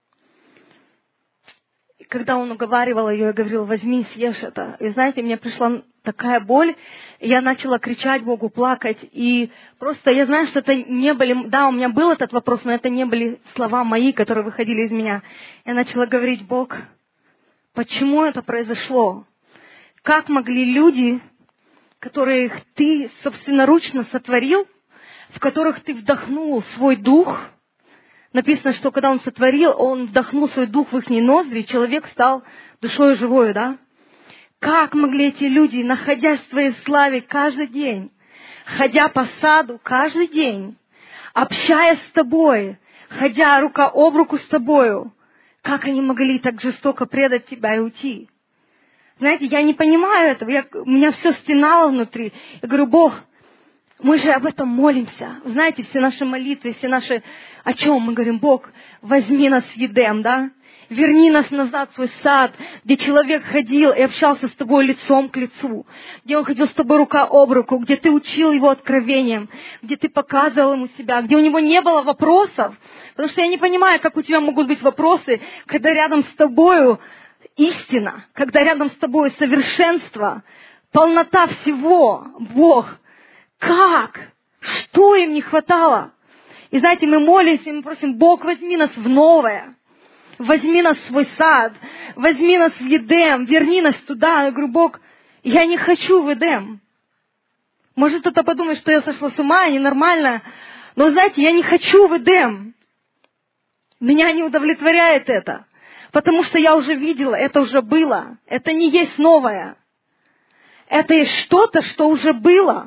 Когда он уговаривал ее, я говорила, возьми, съешь это. И знаете, мне пришла такая боль, и я начала кричать Богу, плакать. И просто я знаю, что это не были... Да, у меня был этот вопрос, но это не были слова мои, которые выходили из меня. Я начала говорить, Бог, почему это произошло? Как могли люди, которых ты собственноручно сотворил, в которых ты вдохнул свой дух... Написано, что когда Он сотворил, Он вдохнул свой дух в их ноздри, и человек стал душой живой, да? Как могли эти люди, находясь в Твоей славе каждый день, ходя по саду каждый день, общаясь с Тобой, ходя рука об руку с Тобою, Как они могли так жестоко предать тебя и уйти? Знаете, я не понимаю этого. Я, у меня все стенало внутри. Я говорю, Бог, мы же об этом молимся. Знаете, все наши молитвы, все наши... О чем мы говорим? Бог, возьми нас в Едем, да? Верни нас назад в свой сад, где человек ходил и общался с тобой лицом к лицу, где он ходил с тобой рука об руку, где ты учил его откровением, где ты показывал ему себя, где у него не было вопросов. Потому что я не понимаю, как у тебя могут быть вопросы, когда рядом с тобою истина, когда рядом с тобой совершенство, полнота всего, Бог. Как? Что им не хватало? И знаете, мы молимся, и мы просим, Бог, возьми нас в новое. Возьми нас в свой сад, возьми нас в Едем, верни нас туда. Я говорю, Бог, я не хочу в Едем. Может, кто-то подумает, что я сошла с ума, ненормально. Но, знаете, я не хочу в Едем. Меня не удовлетворяет это. Потому что я уже видела, это уже было. Это не есть новое. Это есть что-то, что уже было.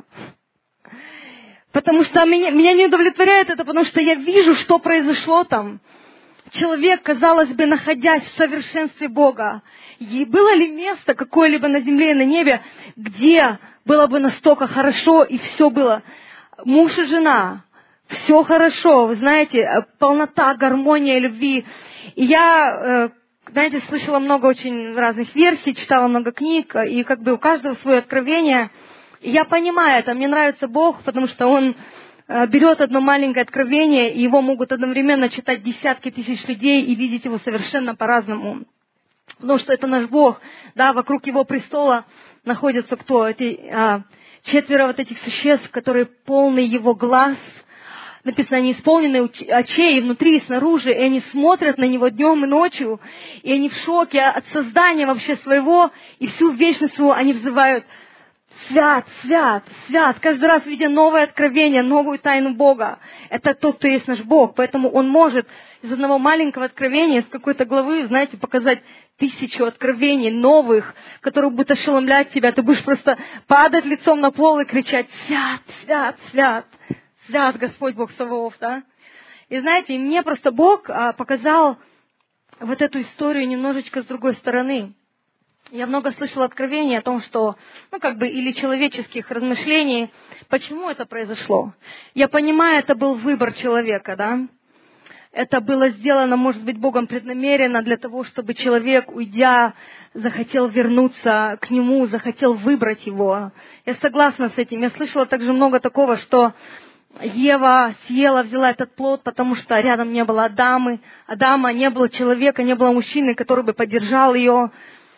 Потому что меня, меня не удовлетворяет это, потому что я вижу, что произошло там. Человек, казалось бы, находясь в совершенстве Бога, и было ли место какое-либо на земле и на небе, где было бы настолько хорошо, и все было муж и жена, все хорошо, вы знаете, полнота, гармония любви. И я, знаете, слышала много очень разных версий, читала много книг, и как бы у каждого свое откровение. И я понимаю это, мне нравится Бог, потому что Он берет одно маленькое откровение, и его могут одновременно читать десятки тысяч людей и видеть его совершенно по-разному. Потому что это наш Бог, да, вокруг его престола находятся кто? Эти а, четверо вот этих существ, которые полны его глаз. Написано, они исполнены очей и внутри, и снаружи, и они смотрят на него днем и ночью, и они в шоке от создания вообще своего, и всю вечность свою они взывают: свят, свят, свят, каждый раз видя новое откровение, новую тайну Бога. Это тот, кто есть наш Бог. Поэтому Он может из одного маленького откровения, из какой-то главы, знаете, показать тысячу откровений новых, которые будут ошеломлять тебя. Ты будешь просто падать лицом на пол и кричать: свят, свят, свят, свят Господь Бог Саваоф, да? И знаете, мне просто Бог а, показал вот эту историю немножечко с другой стороны. Я много слышала откровений о том, что, ну, как бы, или человеческих размышлений, почему это произошло. Я понимаю, это был выбор человека, да. Это было сделано, может быть, Богом преднамеренно для того, чтобы человек, уйдя, захотел вернуться к Нему, захотел выбрать Его. Я согласна с этим. Я слышала также много такого, что Ева съела, взяла этот плод, потому что рядом не было Адамы. Адама, не было человека, не было мужчины, который бы поддержал ее.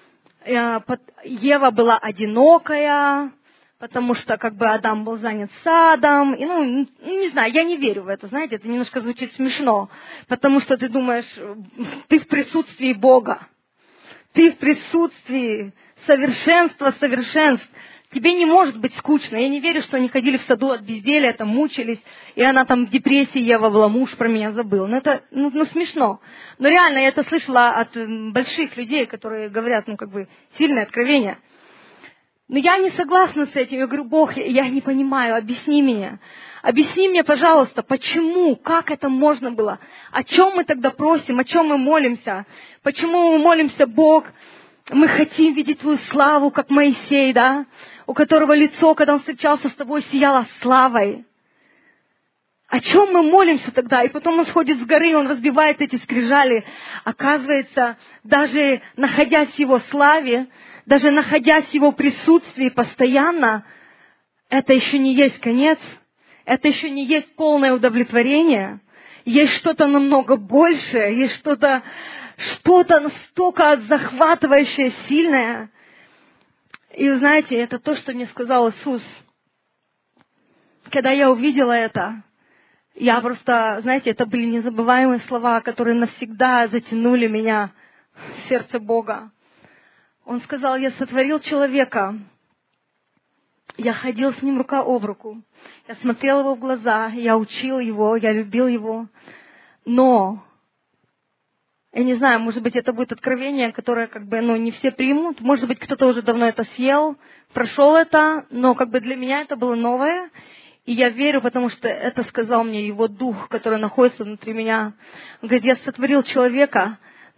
Ева была одинокая, потому что как бы Адам был занят садом. И, ну, не знаю, я не верю в это, знаете, это немножко звучит смешно, потому что ты думаешь, ты в присутствии Бога, ты в присутствии совершенства совершенств. Тебе не может быть скучно. Я не верю, что они ходили в саду от безделия, там мучились, и она там в депрессии, Ева была, муж про меня забыл. Ну, это ну, ну, смешно. Но реально я это слышала от больших людей, которые говорят, ну, как бы, сильное откровение. Но я не согласна с этим. Я говорю: Бог, я, я не понимаю, объясни мне. Объясни мне, пожалуйста, почему, как это можно было? О чем мы тогда просим, о чем мы молимся? Почему мы молимся: Бог, мы хотим видеть Твою славу, как Моисей, да? У которого лицо, когда он встречался с тобой, сияло славой. О чем мы молимся тогда? И потом он сходит с горы, он разбивает эти скрижали. Оказывается, даже находясь в его славе, даже находясь в его присутствии постоянно, это еще не есть конец, это еще не есть полное удовлетворение. Есть что-то намного большее, есть что-то, что-то настолько захватывающее, сильное. И вы знаете, это то, что мне сказал Иисус. Когда я увидела это, я просто, знаете, это были незабываемые слова, которые навсегда затянули меня в сердце Бога. Он сказал: я сотворил человека, я ходил с ним рука об руку, я смотрел его в глаза, я учил его, я любил его, но... Я не знаю, может быть, это будет откровение, которое как бы, ну, не все примут. Может быть, кто-то уже давно это съел, прошел это, но как бы для меня это было новое. И я верю, потому что это сказал мне его дух, который находится внутри меня. Он говорит: я сотворил человека,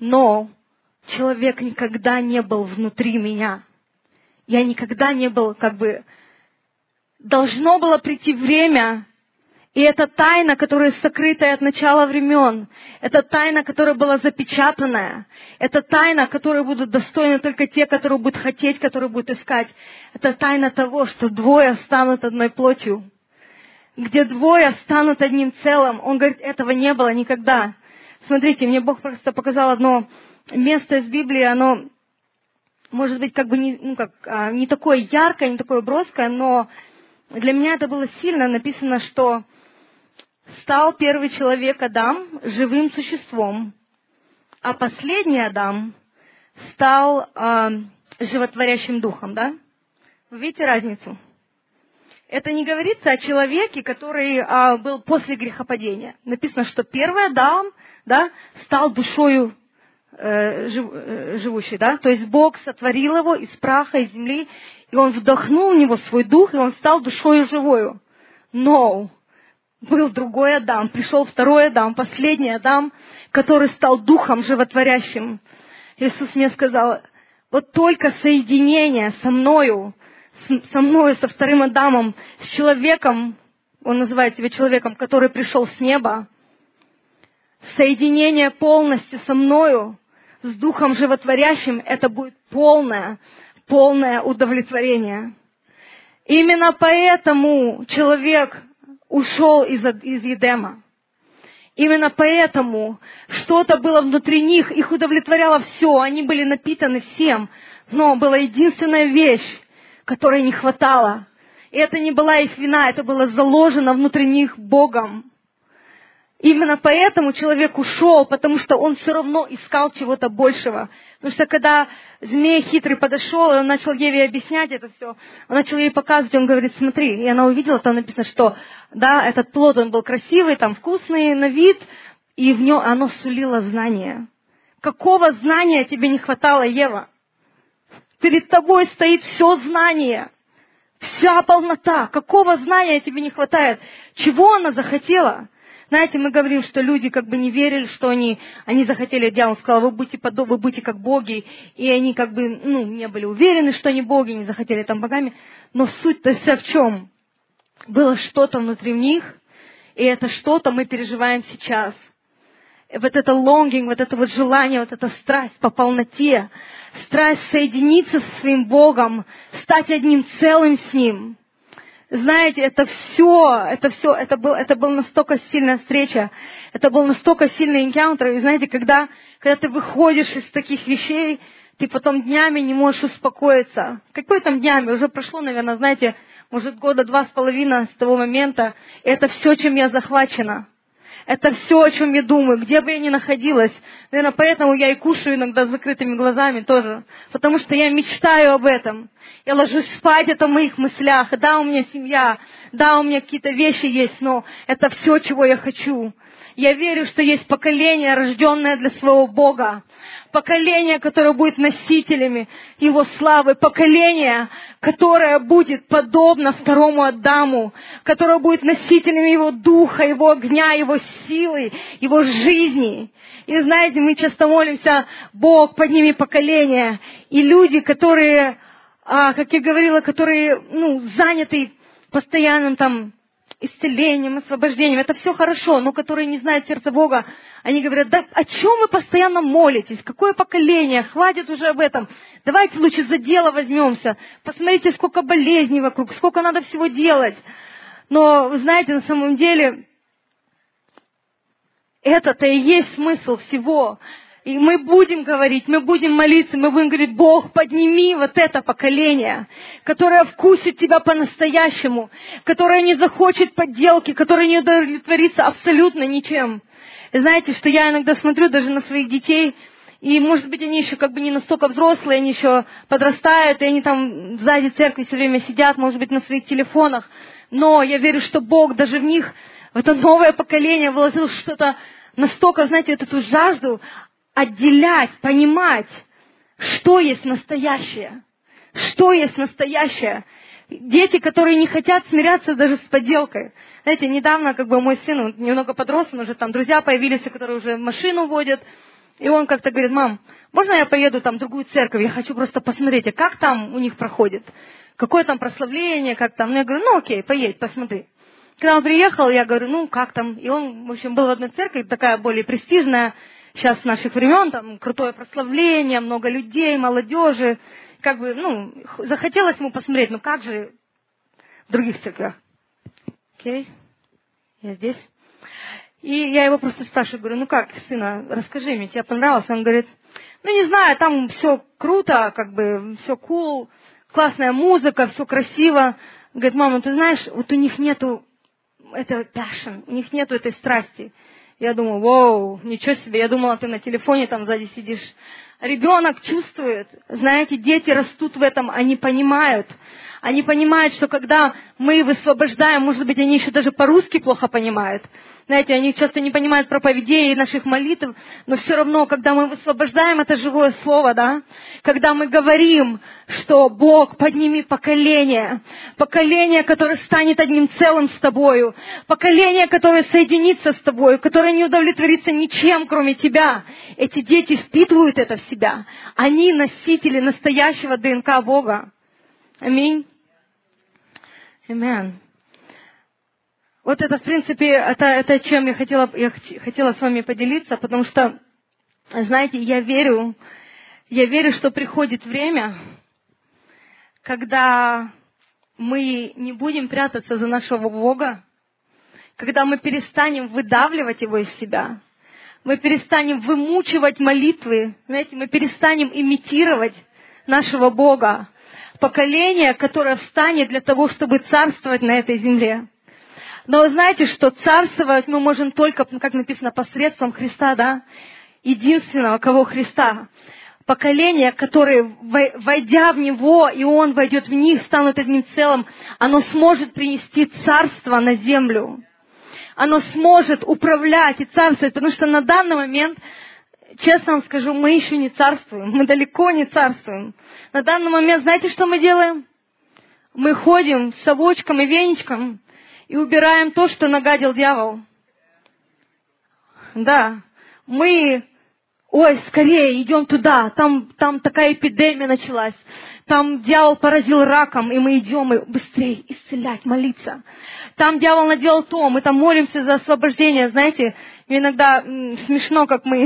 но человек никогда не был внутри меня. Я никогда не был, как бы, должно было прийти время, и это тайна, которая сокрытая от начала времен. Это тайна, которая была запечатанная. Это тайна, которой будут достойны только те, которые будут хотеть, которые будут искать. Это тайна того, что двое станут одной плотью. Где двое станут одним целым. Он говорит, этого не было никогда. Смотрите, мне Бог просто показал одно место из Библии. Оно, может быть, как бы не, ну, как, не такое яркое, не такое броское, но для меня это было сильно. Написано, что стал первый человек Адам живым существом, а последний Адам стал э, животворящим духом, да? Вы видите разницу? Это не говорится о человеке, который э, был после грехопадения. Написано, что первый Адам, да, стал душою э, жив, э, живущей, да? То есть Бог сотворил его из праха, из земли, и Он вдохнул в него свой дух, и он стал душою живою. Но был другой Адам, пришел второй Адам, последний Адам, который стал духом животворящим. Иисус мне сказал, вот только соединение со мною, со мною, со вторым Адамом, с человеком, он называет себя человеком, который пришел с неба, соединение полностью со мною, с духом животворящим, это будет полное, полное удовлетворение. Именно поэтому человек ушел из, из Едема. Именно поэтому что-то было внутри них, их удовлетворяло все, они были напитаны всем, но была единственная вещь, которой не хватало. И это не была их вина, это было заложено внутри них Богом. Именно поэтому человек ушел, потому что он все равно искал чего-то большего. Потому что когда змей хитрый подошел, и он начал Еве объяснять это все, он начал ей показывать, он говорит, смотри, и она увидела, там написано, что да, этот плод, он был красивый, там вкусный на вид, и в нем оно сулило знание. Какого знания тебе не хватало, Ева? Перед тобой стоит все знание, вся полнота. Какого знания тебе не хватает? Чего она захотела? Знаете, мы говорим, что люди как бы не верили, что они, они захотели, дьявол сказал, вы будете подобны, вы будете как боги, и они как бы, ну, не были уверены, что они боги, не захотели там богами. Но суть-то вся в чем? Было что-то внутри них, и это что-то мы переживаем сейчас. Вот это longing, вот это вот желание, вот эта страсть по полноте, страсть соединиться со своим Богом, стать одним целым с Ним. Знаете, это все, это все, это был, это была настолько сильная встреча, это был настолько сильный энкаунтер. И знаете, когда, когда ты выходишь из таких вещей, ты потом днями не можешь успокоиться. Какой там днями? Уже прошло, наверное, знаете, может, года два с половиной с того момента. И это все, чем я захвачена. Это все, о чем я думаю, где бы я ни находилась. Наверное, поэтому я и кушаю иногда с закрытыми глазами тоже. Потому что я мечтаю об этом. Я ложусь спать, это в моих мыслях. Да, у меня семья, да, у меня какие-то вещи есть, но это все, чего я хочу. Я верю, что есть поколение, рожденное для своего Бога. Поколение, которое будет носителями Его славы. Поколение, которое будет подобно второму Адаму. Которое будет носителями Его духа, Его огня, Его силы, Его жизни. И знаете, мы часто молимся, Бог, подними поколение. И люди, которые, как я говорила, которые ну, заняты постоянным там исцелением, освобождением, это все хорошо, но которые не знают сердца Бога, они говорят, да о чем вы постоянно молитесь? Какое поколение? Хватит уже об этом. Давайте лучше за дело возьмемся. Посмотрите, сколько болезней вокруг, сколько надо всего делать. Но, вы знаете, на самом деле, это-то и есть смысл всего. И мы будем говорить, мы будем молиться, мы будем говорить, Бог, подними вот это поколение, которое вкусит Тебя по-настоящему, которое не захочет подделки, которое не удовлетворится абсолютно ничем. И знаете, что я иногда смотрю даже на своих детей, и, может быть, они еще как бы не настолько взрослые, они еще подрастают, и они там сзади церкви все время сидят, может быть, на своих телефонах. Но я верю, что Бог даже в них, в это новое поколение вложил что-то настолько, знаете, вот эту жажду отделять, понимать, что есть настоящее. Что есть настоящее. Дети, которые не хотят смиряться даже с подделкой. Знаете, недавно как бы мой сын, он немного подрос, он уже там друзья появились, которые уже машину водят. И он как-то говорит: мам, можно я поеду там в другую церковь? Я хочу просто посмотреть, а как там у них проходит? Какое там прославление, как там? Ну, я говорю: ну окей, поедь, посмотри. Когда он приехал, я говорю: ну как там? И он, в общем, был в одной церкви, такая более престижная, сейчас с наших времен, там крутое прославление, много людей, молодежи. Как бы, ну, захотелось ему посмотреть, ну как же в других церквях? Окей, я здесь. И я его просто спрашиваю, говорю: ну как, сына, расскажи мне, тебе понравилось? Он говорит: ну не знаю, там все круто, как бы все cool, классная музыка, все красиво. Говорит: мама, ты знаешь, вот у них нету этого passion, у них нету этой страсти. Я думаю: воу, ничего себе, я думала, ты на телефоне там сзади сидишь. Ребенок чувствует, знаете, дети растут в этом, они понимают. Они понимают, что когда мы высвобождаем, может быть, они еще даже по-русски плохо понимают. Знаете, они часто не понимают проповедей и наших молитв, но все равно, когда мы высвобождаем это живое слово, да, когда мы говорим, что Бог, подними поколение, поколение, которое станет одним целым с тобою, поколение, которое соединится с тобою, которое не удовлетворится ничем, кроме тебя. Эти дети впитывают это в себя. Они носители настоящего ДНК Бога. Аминь. Аминь. Вот это, в принципе, это, это чем я хотела, я хотела с вами поделиться, потому что, знаете, я верю, я верю, что приходит время, когда мы не будем прятаться за нашего Бога, когда мы перестанем выдавливать Его из себя, мы перестанем вымучивать молитвы, знаете, мы перестанем имитировать нашего Бога, поколение, которое встанет для того, чтобы царствовать на этой земле. Но вы знаете, что царствовать мы можем только, как написано, посредством Христа, да? Единственного, кого Христа. Поколение, которое, войдя в Него, и Он войдет в них, станут одним целым, оно сможет принести царство на землю. Оно сможет управлять и царствовать, потому что на данный момент, честно вам скажу, мы еще не царствуем, мы далеко не царствуем. На данный момент, знаете, что мы делаем? Мы ходим с совочком и веничком, и убираем то, что нагадил дьявол. Да. Мы, ой, скорее, идем туда. Там, там такая эпидемия началась. Там дьявол поразил раком, и мы идем и быстрее исцелять, молиться. Там дьявол наделал то, мы там молимся за освобождение. Знаете, иногда м, смешно, как мы,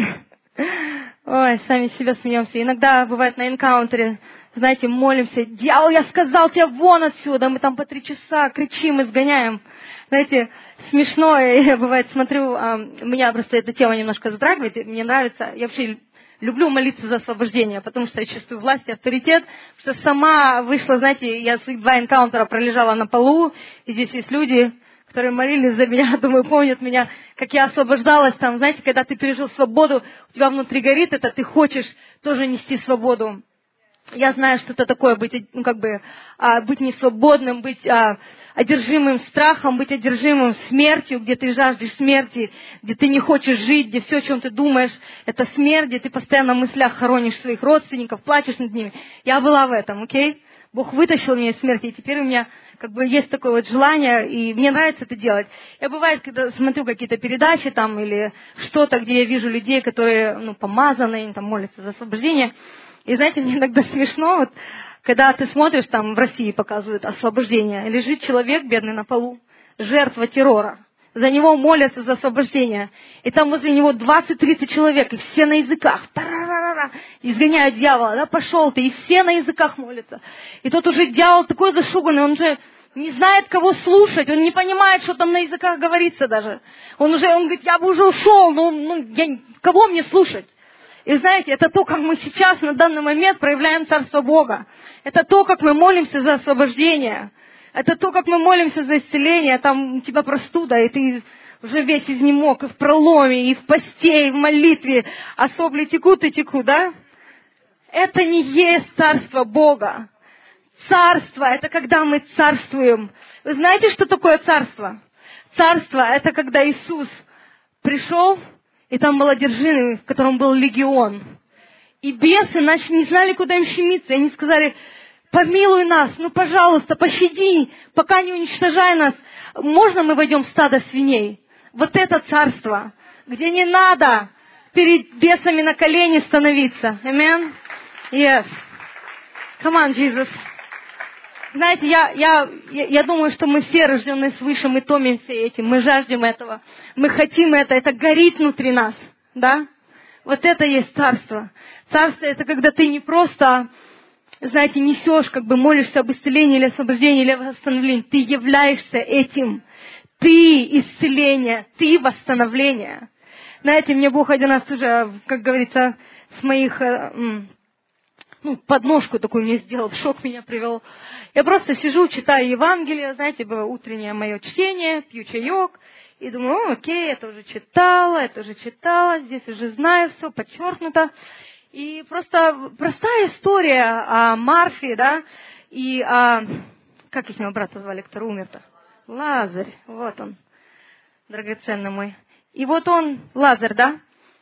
ой, сами себя смеемся. Иногда бывает на энкаунтере, знаете, молимся: дьявол, я сказал тебе вон отсюда. Мы там по три часа кричим, изгоняем. Знаете, смешно, я бывает смотрю, а, меня просто эта тема немножко затрагивает, и мне нравится, я вообще люблю молиться за освобождение, потому что я чувствую власть и авторитет, что сама вышла, знаете, я своих два энкаунтера пролежала на полу, и здесь есть люди, которые молились за меня, думаю, помнят меня, как я освобождалась там, знаете, когда ты пережил свободу, у тебя внутри горит это, ты хочешь тоже нести свободу. Я знаю, что это такое, быть, ну, как бы, а, быть несвободным, быть а, одержимым страхом, быть одержимым смертью, где ты жаждешь смерти, где ты не хочешь жить, где все, о чем ты думаешь, это смерть, где ты постоянно в мыслях хоронишь своих родственников, плачешь над ними. Я была в этом, окей? Бог вытащил меня из смерти, и теперь у меня как бы есть такое вот желание, и мне нравится это делать. Я бывает, когда смотрю какие-то передачи там или что-то, где я вижу людей, которые, ну, помазаны, они там молятся за освобождение. И знаете, мне иногда смешно, вот, когда ты смотришь, там в России показывают освобождение, лежит человек бедный на полу, жертва террора. За него молятся за освобождение. И там возле него двадцать-тридцать человек, и все на языках. Та-ра-ра-ра, изгоняют дьявола. Да пошел ты, и все на языках молятся. И тот уже дьявол такой зашуганный, он уже не знает, кого слушать, он не понимает, что там на языках говорится даже. Он уже, он говорит: я бы уже ушел, ну, ну я, кого мне слушать? И знаете, это то, как мы сейчас на данный момент проявляем Царство Бога. Это то, как мы молимся за освобождение. Это то, как мы молимся за исцеление. Там у тебя простуда, и ты уже весь изнемог, и в проломе, и в посте, и в молитве. А сопли текут и текут, да? Это не есть Царство Бога. Царство — это когда мы царствуем. Вы знаете, что такое царство? Царство — это когда Иисус пришел, и там был одержимый, в котором был легион. И бесы начали, не знали, куда им щемиться. И они сказали: помилуй нас, ну, пожалуйста, пощади, пока не уничтожай нас. Можно мы войдем в стадо свиней? Вот это царство, где не надо перед бесами на колени становиться. Amen? Yes. Come on, Jesus. Знаете, я, я, я думаю, что мы все, рожденные свыше, мы томимся этим, мы жаждем этого, мы хотим это, это горит внутри нас, да? Вот это есть царство. Царство — это когда ты не просто, знаете, несешь, как бы молишься об исцелении или освобождении или восстановлении, ты являешься этим. Ты исцеление, ты восстановление. Знаете, мне Бог один раз уже, как говорится, с моих... ну, подножку такую мне сделал, в шок меня привел. Я просто сижу, читаю Евангелие, знаете, было утреннее мое чтение, пью чаек, и думаю, окей, это уже читала, это уже читала, здесь уже знаю все, подчеркнуто. И просто простая история о Марфе, да, и о... Как их брата звали, который умер-то? Лазарь, вот он, драгоценный мой. И вот он, Лазарь, да,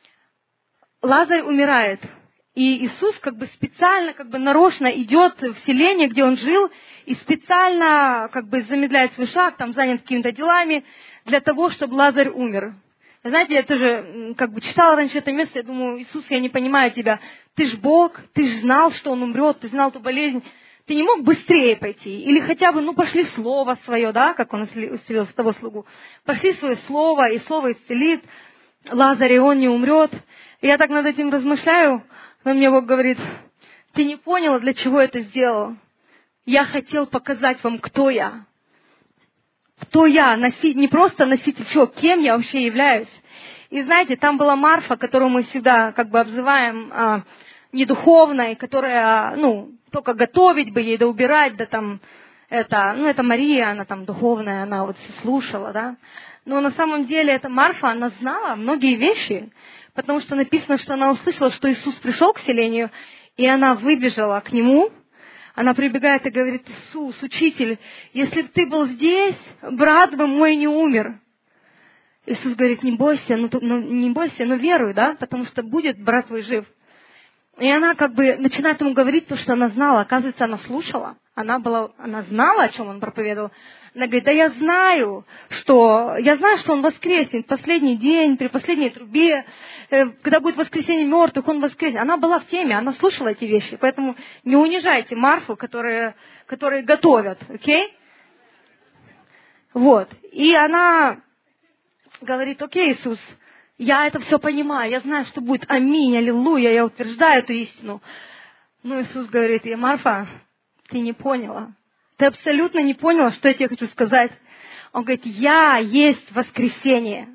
Лазарь умирает. И Иисус как бы специально, как бы нарочно идет в селение, где он жил, и специально как бы замедляет свой шаг, там занят какими-то делами, для того, чтобы Лазарь умер. Знаете, я тоже как бы читала раньше это место, я думаю, Иисус, я не понимаю тебя, ты ж Бог, ты ж знал, что он умрет, ты знал эту болезнь, ты не мог быстрее пойти? Или хотя бы, ну, пошли слово свое, да, как он исцелил того слугу, пошли свое слово, и слово исцелит Лазаря, и он не умрет. И я так над этим размышляю, но мне Бог говорит, ты не поняла, для чего это сделал? Я хотел показать вам, кто я. Кто я, носить, не просто носитель чего, кем я вообще являюсь. И знаете, там была Марфа, которую мы всегда как бы обзываем а, недуховной, которая, ну, только готовить бы ей, да убирать, да там, это, ну, это Мария, она там духовная, она вот слушала, да. Но на самом деле эта Марфа, она знала многие вещи, потому что написано, что она услышала, что Иисус пришел к селению, и она выбежала к нему. Она прибегает и говорит, Иисус, учитель, если бы ты был здесь, брат бы мой не умер. Иисус говорит, не бойся, ну, ну не бойся, но веруй, да, потому что будет брат твой жив. И она как бы начинает ему говорить то, что она знала. Оказывается, она слушала. Она была, она знала, о чем он проповедовал. Она говорит, да я знаю, что, я знаю, что он воскреснет. Последний день, при последней трубе, э, когда будет воскресение мертвых, он воскреснет. Она была в теме, она слушала эти вещи. Поэтому не унижайте Марфу, которые, которые готовят, окей? Okay? Вот. И она говорит, окей, Иисус, я это все понимаю, я знаю, что будет. Аминь, аллилуйя, я утверждаю эту истину. Но Иисус говорит, ей, Марфа, ты не поняла. Ты абсолютно не поняла, что я тебе хочу сказать. Он говорит, я есть воскресение.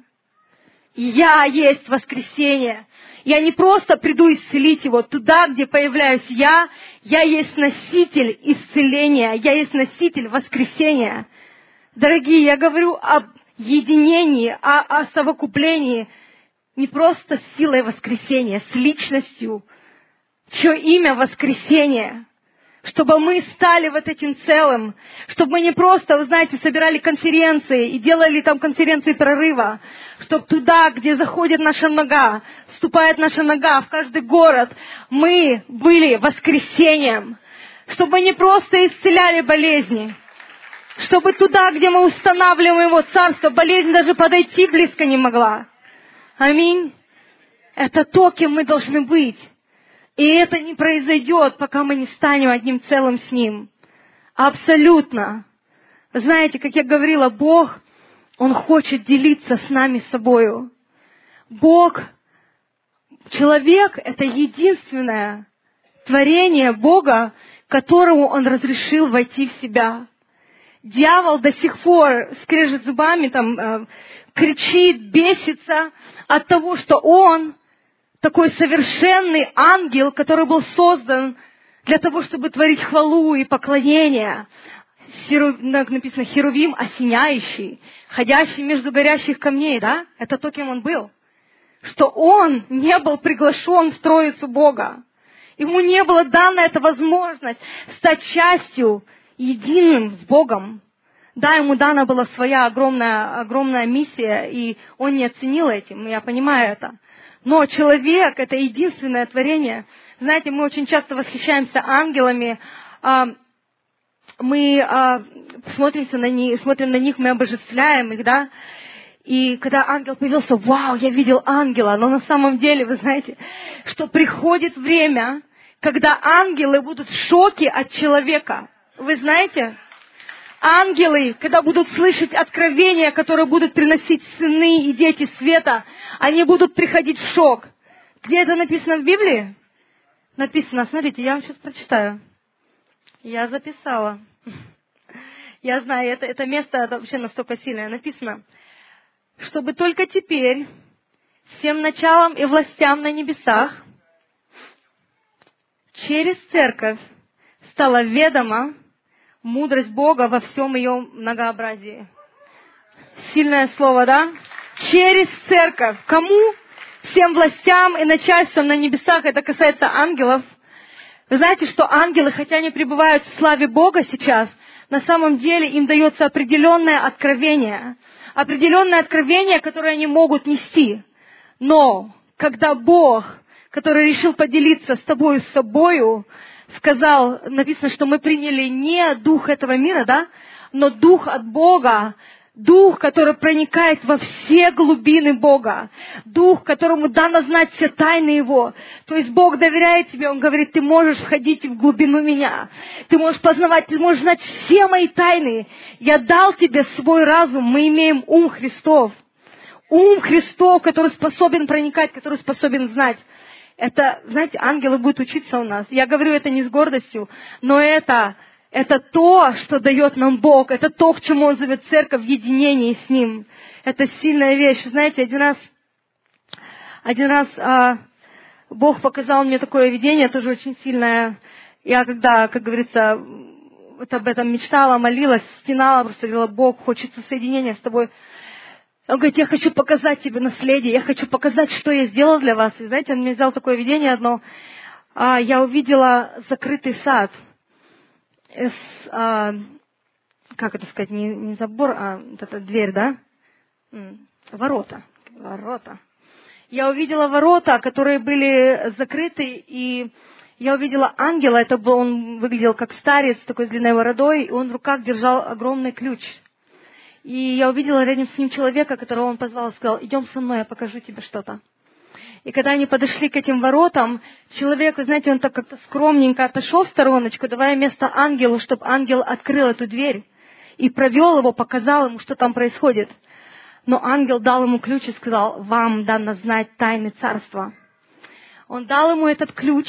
Я есть воскресение. Я не просто приду исцелить его туда, где появляюсь я. Я есть носитель исцеления. Я есть носитель воскресения. Дорогие, я говорю об единении, о, о совокуплении. Не просто с силой воскресения, с личностью, чье имя воскресение. Чтобы мы стали вот этим целым, чтобы мы не просто, вы знаете, собирали конференции и делали там конференции прорыва, чтобы туда, где заходит наша нога, вступает наша нога в каждый город, мы были воскресением, чтобы мы не просто исцеляли болезни, чтобы туда, где мы устанавливаем его царство, болезнь даже подойти близко не могла. Аминь. Это то, кем мы должны быть. И это не произойдет, пока мы не станем одним целым с Ним. Абсолютно. Знаете, как я говорила, Бог, Он хочет делиться с нами собою. Бог, человек — это единственное творение Бога, которому Он разрешил войти в себя. Дьявол до сих пор скрежет зубами, там, э, кричит, бесится от того, что он такой совершенный ангел, который был создан для того, чтобы творить хвалу и поклонение. Херу, написано, херувим осеняющий, ходящий между горящих камней, да? Это то, кем он был. Что он не был приглашен в Троицу Бога. Ему не была дана эта возможность стать частью, единым с Богом. Да, ему дана была своя огромная, огромная миссия, и он не оценил этим, я понимаю это. Но человек — это единственное творение. Знаете, мы очень часто восхищаемся ангелами, мы смотримся на них, смотрим на них, мы обожествляем их, да. И когда ангел появился, вау, я видел ангела. Но на самом деле, вы знаете, что приходит время, когда ангелы будут в шоке от человека. Вы знаете? Ангелы, когда будут слышать откровения, которые будут приносить сыны и дети света, они будут приходить в шок. Где это написано в Библии? Написано, смотрите, я вам сейчас прочитаю. Я записала. Я знаю, это, это место это вообще настолько сильное. Написано, чтобы только теперь всем началам и властям на небесах через церковь стала ведома мудрость Бога во всем ее многообразии. Сильное слово, да? Через церковь. Кому? Всем властям и начальствам на небесах. Это касается ангелов. Вы знаете, что ангелы, хотя они пребывают в славе Бога сейчас, на самом деле им дается определенное откровение. Определенное откровение, которое они могут нести. Но когда Бог, который решил поделиться с тобой, с собою, сказал, написано, что мы приняли не дух этого мира, да, но дух от Бога, дух, который проникает во все глубины Бога, дух, которому дано знать все тайны Его. То есть Бог доверяет тебе, Он говорит, ты можешь входить в глубину Меня, ты можешь познавать, ты можешь знать все мои тайны. Я дал тебе свой разум, мы имеем ум Христов. Ум Христов, который способен проникать, который способен знать. Это, знаете, ангелы будут учиться у нас. Я говорю это не с гордостью, но это, это то, что дает нам Бог. Это то, к чему Он зовет церковь в единении с Ним. Это сильная вещь. Знаете, один раз, один раз а, Бог показал мне такое видение, тоже очень сильное. Я когда, как говорится, вот об этом мечтала, молилась, стенала, просто говорила, Бог, хочется соединения с Тобой. Он говорит, я хочу показать тебе наследие, я хочу показать, что я сделал для вас. И знаете, он мне взял такое видение одно. А, я увидела закрытый сад. С, а, как это сказать, не, не забор, а вот эта дверь, да? Ворота. Ворота. Я увидела ворота, которые были закрыты, и я увидела ангела. Это был, он выглядел как старец с такой длинной бородой, и он в руках держал огромный ключ. И я увидела рядом с ним человека, которого он позвал и сказал, идем со мной, я покажу тебе что-то. И когда они подошли к этим воротам, человек, вы знаете, он так как-то скромненько отошел в стороночку, давая место ангелу, чтобы ангел открыл эту дверь. И провел его, показал ему, что там происходит. Но ангел дал ему ключ и сказал, вам дано знать тайны царства. Он дал ему этот ключ,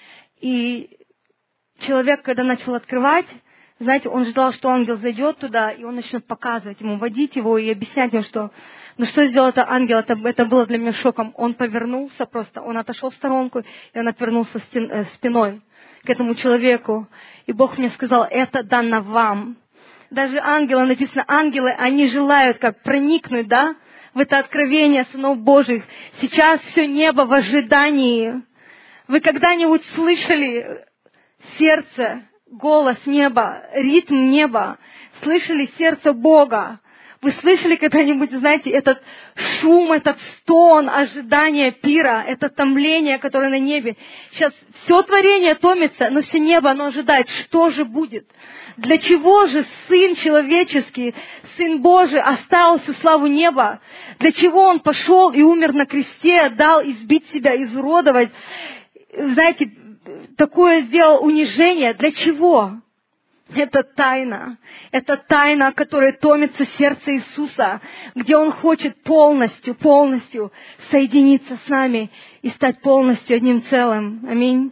и человек, когда начал открывать, знаете, он ждал, что ангел зайдет туда, и он начнет показывать ему, водить его и объяснять ему, что... Ну что сделал это ангел? Это, это было для меня шоком. Он повернулся просто, он отошел в сторонку, и он отвернулся стен, э, спиной к этому человеку. И Бог мне сказал, это дано вам. Даже ангелы, написано, ангелы, они желают как проникнуть, да, в это откровение сынов Божьих. Сейчас все небо в ожидании. Вы когда-нибудь слышали сердце, голос неба, ритм неба, слышали сердце Бога? Вы слышали когда-нибудь, знаете, этот шум, этот стон, ожидание пира, это томление, которое на небе? Сейчас все творение томится, но все небо, оно ожидает, что же будет? Для чего же Сын человеческий, Сын Божий оставил всю славу неба? Для чего Он пошел и умер на кресте, дал избить себя, изуродовать? Знаете, такое сделал унижение. Для чего? Это тайна. Это тайна, которая томится в сердце Иисуса, где Он хочет полностью, полностью соединиться с нами и стать полностью одним целым. Аминь.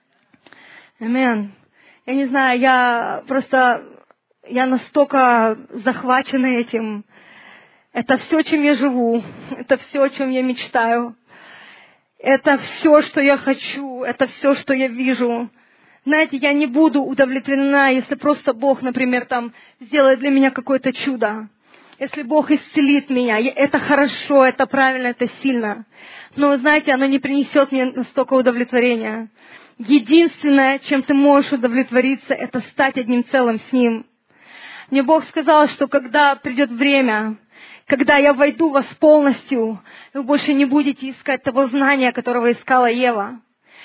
Аминь. Я не знаю, я просто, я настолько захвачена этим. Это все, чем я живу. Это все, о чем я мечтаю. Это все, что я хочу. Это все, что я вижу. Знаете, я не буду удовлетворена, если просто Бог, например, там сделает для меня какое-то чудо. Если Бог исцелит меня, это хорошо, это правильно, это сильно. Но, вы знаете, оно не принесет мне настолько удовлетворения. Единственное, чем ты можешь удовлетвориться, это стать одним целым с Ним. Мне Бог сказал, что когда придет время, когда я войду в вас полностью, вы больше не будете искать того знания, которого искала Ева.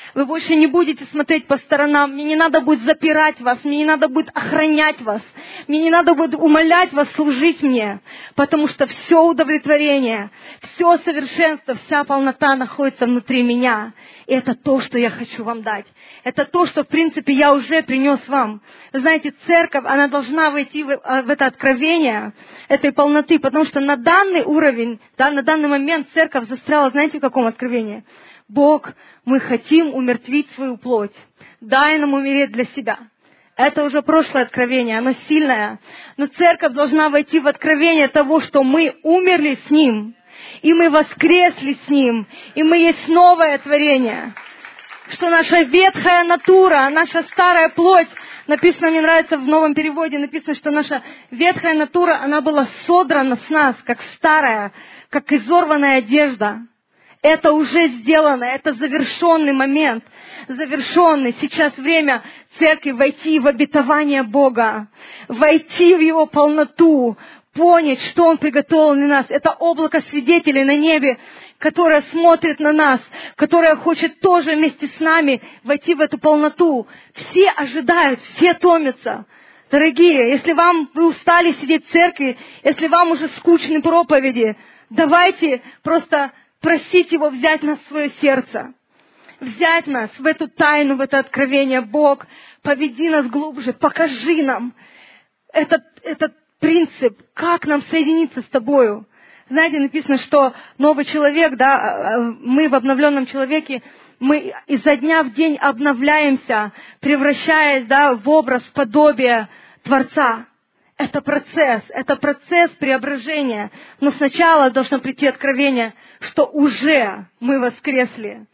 Вы больше не будете смотреть по сторонам. Мне не надо будет запирать вас, мне не надо будет охранять вас, мне не надо будет умолять вас служить мне, потому что все удовлетворение, все совершенство, вся полнота находится внутри меня. И это то, что я хочу вам дать. Это то, что, в принципе, я уже принес вам. Вы знаете, церковь, она должна войти в, в это откровение этой полноты, потому что на данный уровень, да, на данный момент церковь застряла, знаете, в каком откровении? Бог, мы хотим умертвить свою плоть. Дай нам умереть для себя. Это уже прошлое откровение, оно сильное. Но церковь должна войти в откровение того, что мы умерли с Ним, и мы воскресли с Ним, и мы есть новое творение. Что наша ветхая натура, наша старая плоть, написано, мне нравится в новом переводе, написано, что наша ветхая натура, она была содрана с нас, как старая, как изорванная одежда. Это уже сделано, это завершенный момент, завершенный. Сейчас время церкви войти в обетование Бога, войти в Его полноту, понять, что Он приготовил для нас. Это облако свидетелей на небе, которое смотрит на нас, которое хочет тоже вместе с нами войти в эту полноту. Все ожидают, все томятся. Дорогие, если вам, вы устали сидеть в церкви, если вам уже скучны проповеди, давайте просто просить Его взять нас в свое сердце, взять нас в эту тайну, в это откровение. Бог, поведи нас глубже, покажи нам этот, этот принцип, как нам соединиться с Тобою. Знаете, написано, что новый человек, да, мы в обновленном человеке, мы изо дня в день обновляемся, превращаясь, да, в образ, в подобие Творца. Это процесс, это процесс преображения. Но сначала должно прийти откровение, что уже мы воскресли,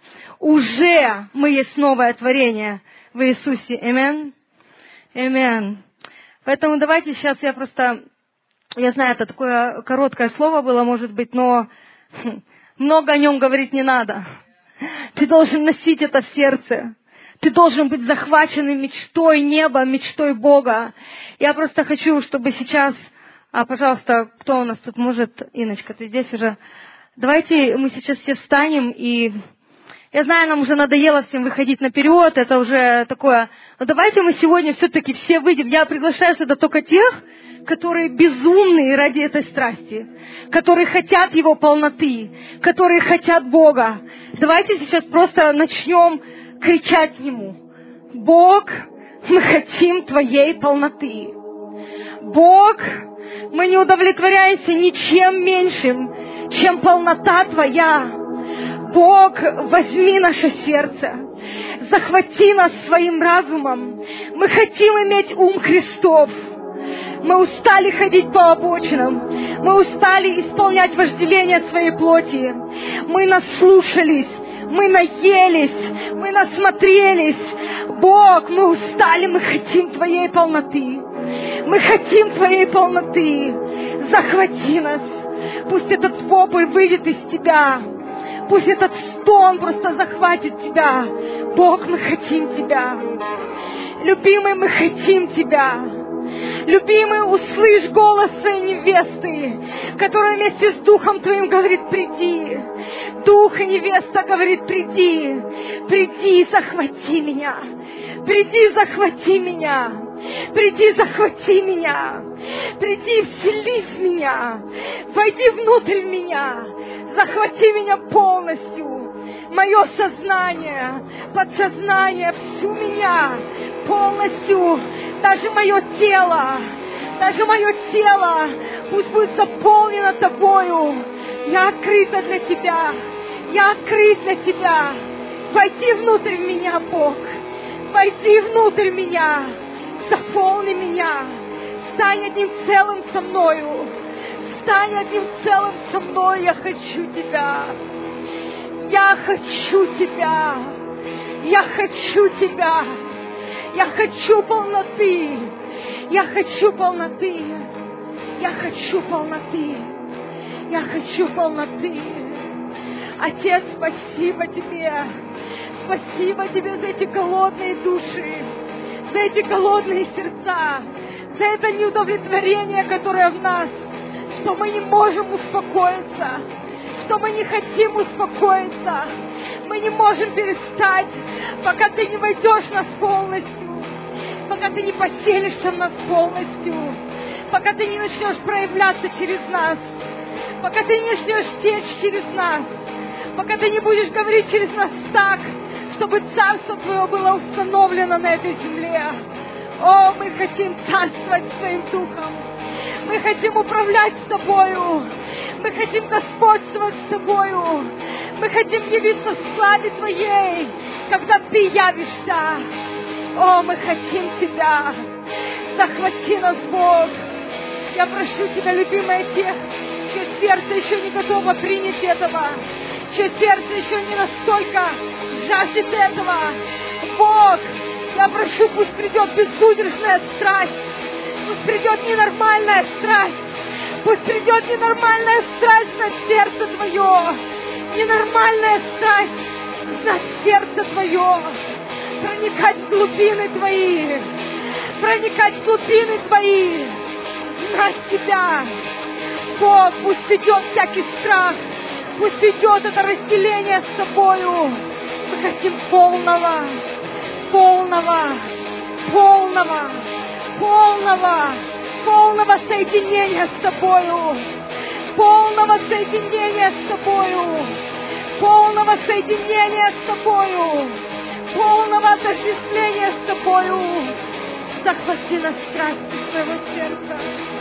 уже мы есть новое творение в Иисусе. Аминь. Аминь. Поэтому давайте сейчас я просто, я знаю, это такое короткое слово было, может быть, но много о нем говорить не надо. Ты должен носить это в сердце. Ты должен быть захваченным мечтой неба, мечтой Бога. Я просто хочу, чтобы сейчас, а, пожалуйста, кто у нас тут может, Инночка, ты здесь уже? Давайте мы сейчас все встанем, и я знаю, нам уже надоело всем выходить наперед, это уже такое, но давайте мы сегодня все-таки все выйдем. Я приглашаю сюда только тех, которые безумные ради этой страсти, которые хотят Его полноты, которые хотят Бога. Давайте сейчас просто начнем кричать Ему: Бог, мы хотим Твоей полноты. Бог, мы не удовлетворяемся ничем меньшим, чем полнота Твоя. Бог, возьми наше сердце, захвати нас своим разумом. Мы хотим иметь ум Христов. Мы устали ходить по обочинам. Мы устали исполнять вожделение своей плоти. Мы наслушались. Мы наелись, мы насмотрелись. Бог, мы устали, мы хотим Твоей полноты. Мы хотим Твоей полноты. Захвати нас. Пусть этот вопль выйдет из Тебя. Пусть этот стон просто захватит Тебя. Бог, мы хотим Тебя. Любимый, мы хотим Тебя. Любимый, услышь голос своей невесты, которая вместе с Духом Твоим говорит: приди. Дух и невеста говорит: приди. Приди, захвати меня. Приди, захвати меня. Приди, захвати меня. Приди, вселись в меня. Войди внутрь меня. Захвати меня полностью. Мое сознание, подсознание, всю меня полностью. Даже мое тело, даже мое тело пусть будет заполнено Тобою. Я открыта для Тебя. Я открыт для Тебя. Войди внутрь меня, Бог. Войди внутрь меня. Заполни меня. Стань одним целым со мною. Стань одним целым со мной. Я хочу Тебя. Я хочу Тебя. Я хочу Тебя. Я хочу полноты. Я хочу полноты. Я хочу полноты. Я хочу полноты. Отец, спасибо Тебе. Спасибо Тебе за эти голодные души, за эти голодные сердца, за это неудовлетворение, которое в нас, что мы не можем успокоиться, но мы не хотим успокоиться. Мы не можем перестать, пока Ты не войдешь в нас полностью, пока Ты не поселишься в нас полностью, пока Ты не начнешь проявляться через нас, пока Ты не начнешь течь через нас, пока Ты не будешь говорить через нас так, чтобы Царство Твое было установлено на этой земле. О, мы хотим царствовать Своим Духом. Мы хотим управлять с Тобою. Мы хотим господствовать с Тобою. Мы хотим явиться в славе Твоей, когда Ты явишься. О, мы хотим Тебя. Захвати нас, Бог. Я прошу Тебя, любимая, тех, чье сердце еще не готово принять этого, чье сердце еще не настолько жаждет этого. Бог, я прошу, пусть придет безудержная страсть, пусть придет ненормальная страсть, пусть придет ненормальная страсть на сердце Твое, ненормальная страсть на сердце Твое, проникать в глубины Твои, проникать в глубины Твои, знать Тебя. Бог, пусть идет всякий страх, пусть идет это разделение с Тобою. Мы хотим полного, полного, полного, полного, полного соединения с Тобою, полного соединения с Тобою, полного соединения с Тобою, полного отождествления с Тобою. Захвати нас страстью своего сердца,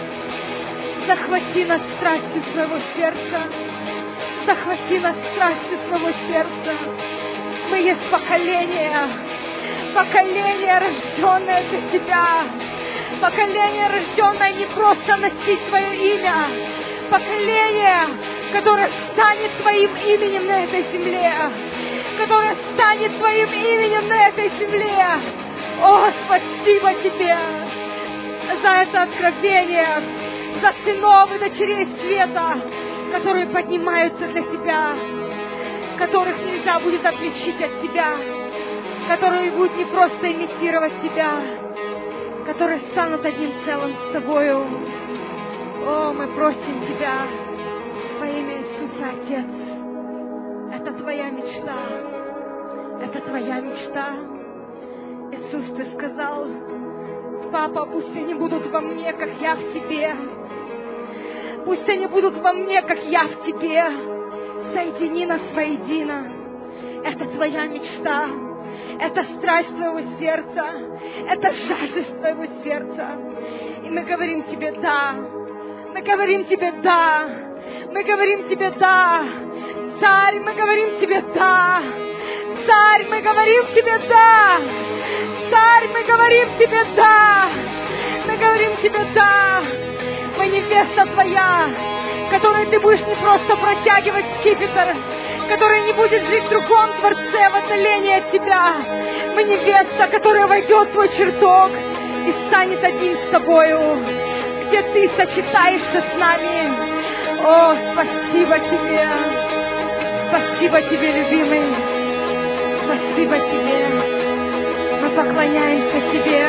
захвати нас страстью своего сердца, захвати нас страстью своего сердца. Мы есть поколение, поколение, рожденное для Тебя, поколение, рожденное не просто носить Твое имя, поколение, которое станет Твоим именем на этой земле, которое станет Твоим именем на этой земле. О, спасибо Тебе за это откровение, за сынов и дочерей света, которые поднимаются для Тебя, которых нельзя будет отличить от Тебя, которые будут не просто имитировать Тебя, которые станут одним целым с Тобою. О, мы просим Тебя во имя Иисуса, Отец. Это Твоя мечта. Это Твоя мечта. Иисус, Ты сказал: Папа, пусть они будут во мне, как я в Тебе. Пусть они будут во мне, как я в Тебе. Соедини нас воедино. Это Твоя мечта. Это страсть Твоего сердца. Это жажда Твоего сердца. И мы говорим Тебе «да». Мы говорим Тебе «да». Мы говорим Тебе «да». Царь, мы говорим Тебе «да». Царь, мы говорим Тебе «да». Царь, мы говорим Тебе «да». Мы говорим Тебе «да». Мы невеста Твоя, которой Ты будешь не просто протягивать скипетр, которая не будет жить в другом дворце в отдалении от Тебя. Мы невеста, которая войдет в Твой чертог и станет одним с Тобою, где Ты сочетаешься с нами. О, спасибо Тебе! Спасибо Тебе, любимый! Спасибо Тебе! Мы поклоняемся Тебе!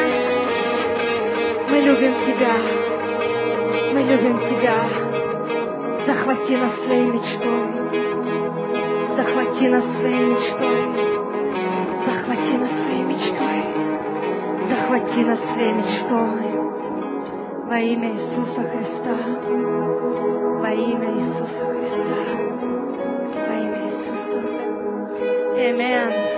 Мы любим Тебя! Мы любим Тебя! Захвати нас своей мечтой! Захвати нас своей мечтой! Захвати нас своей мечтой! Захвати нас своей мечтой! Во имя Иисуса Христа! Во имя Иисуса Христа! Во имя Иисуса! Аминь!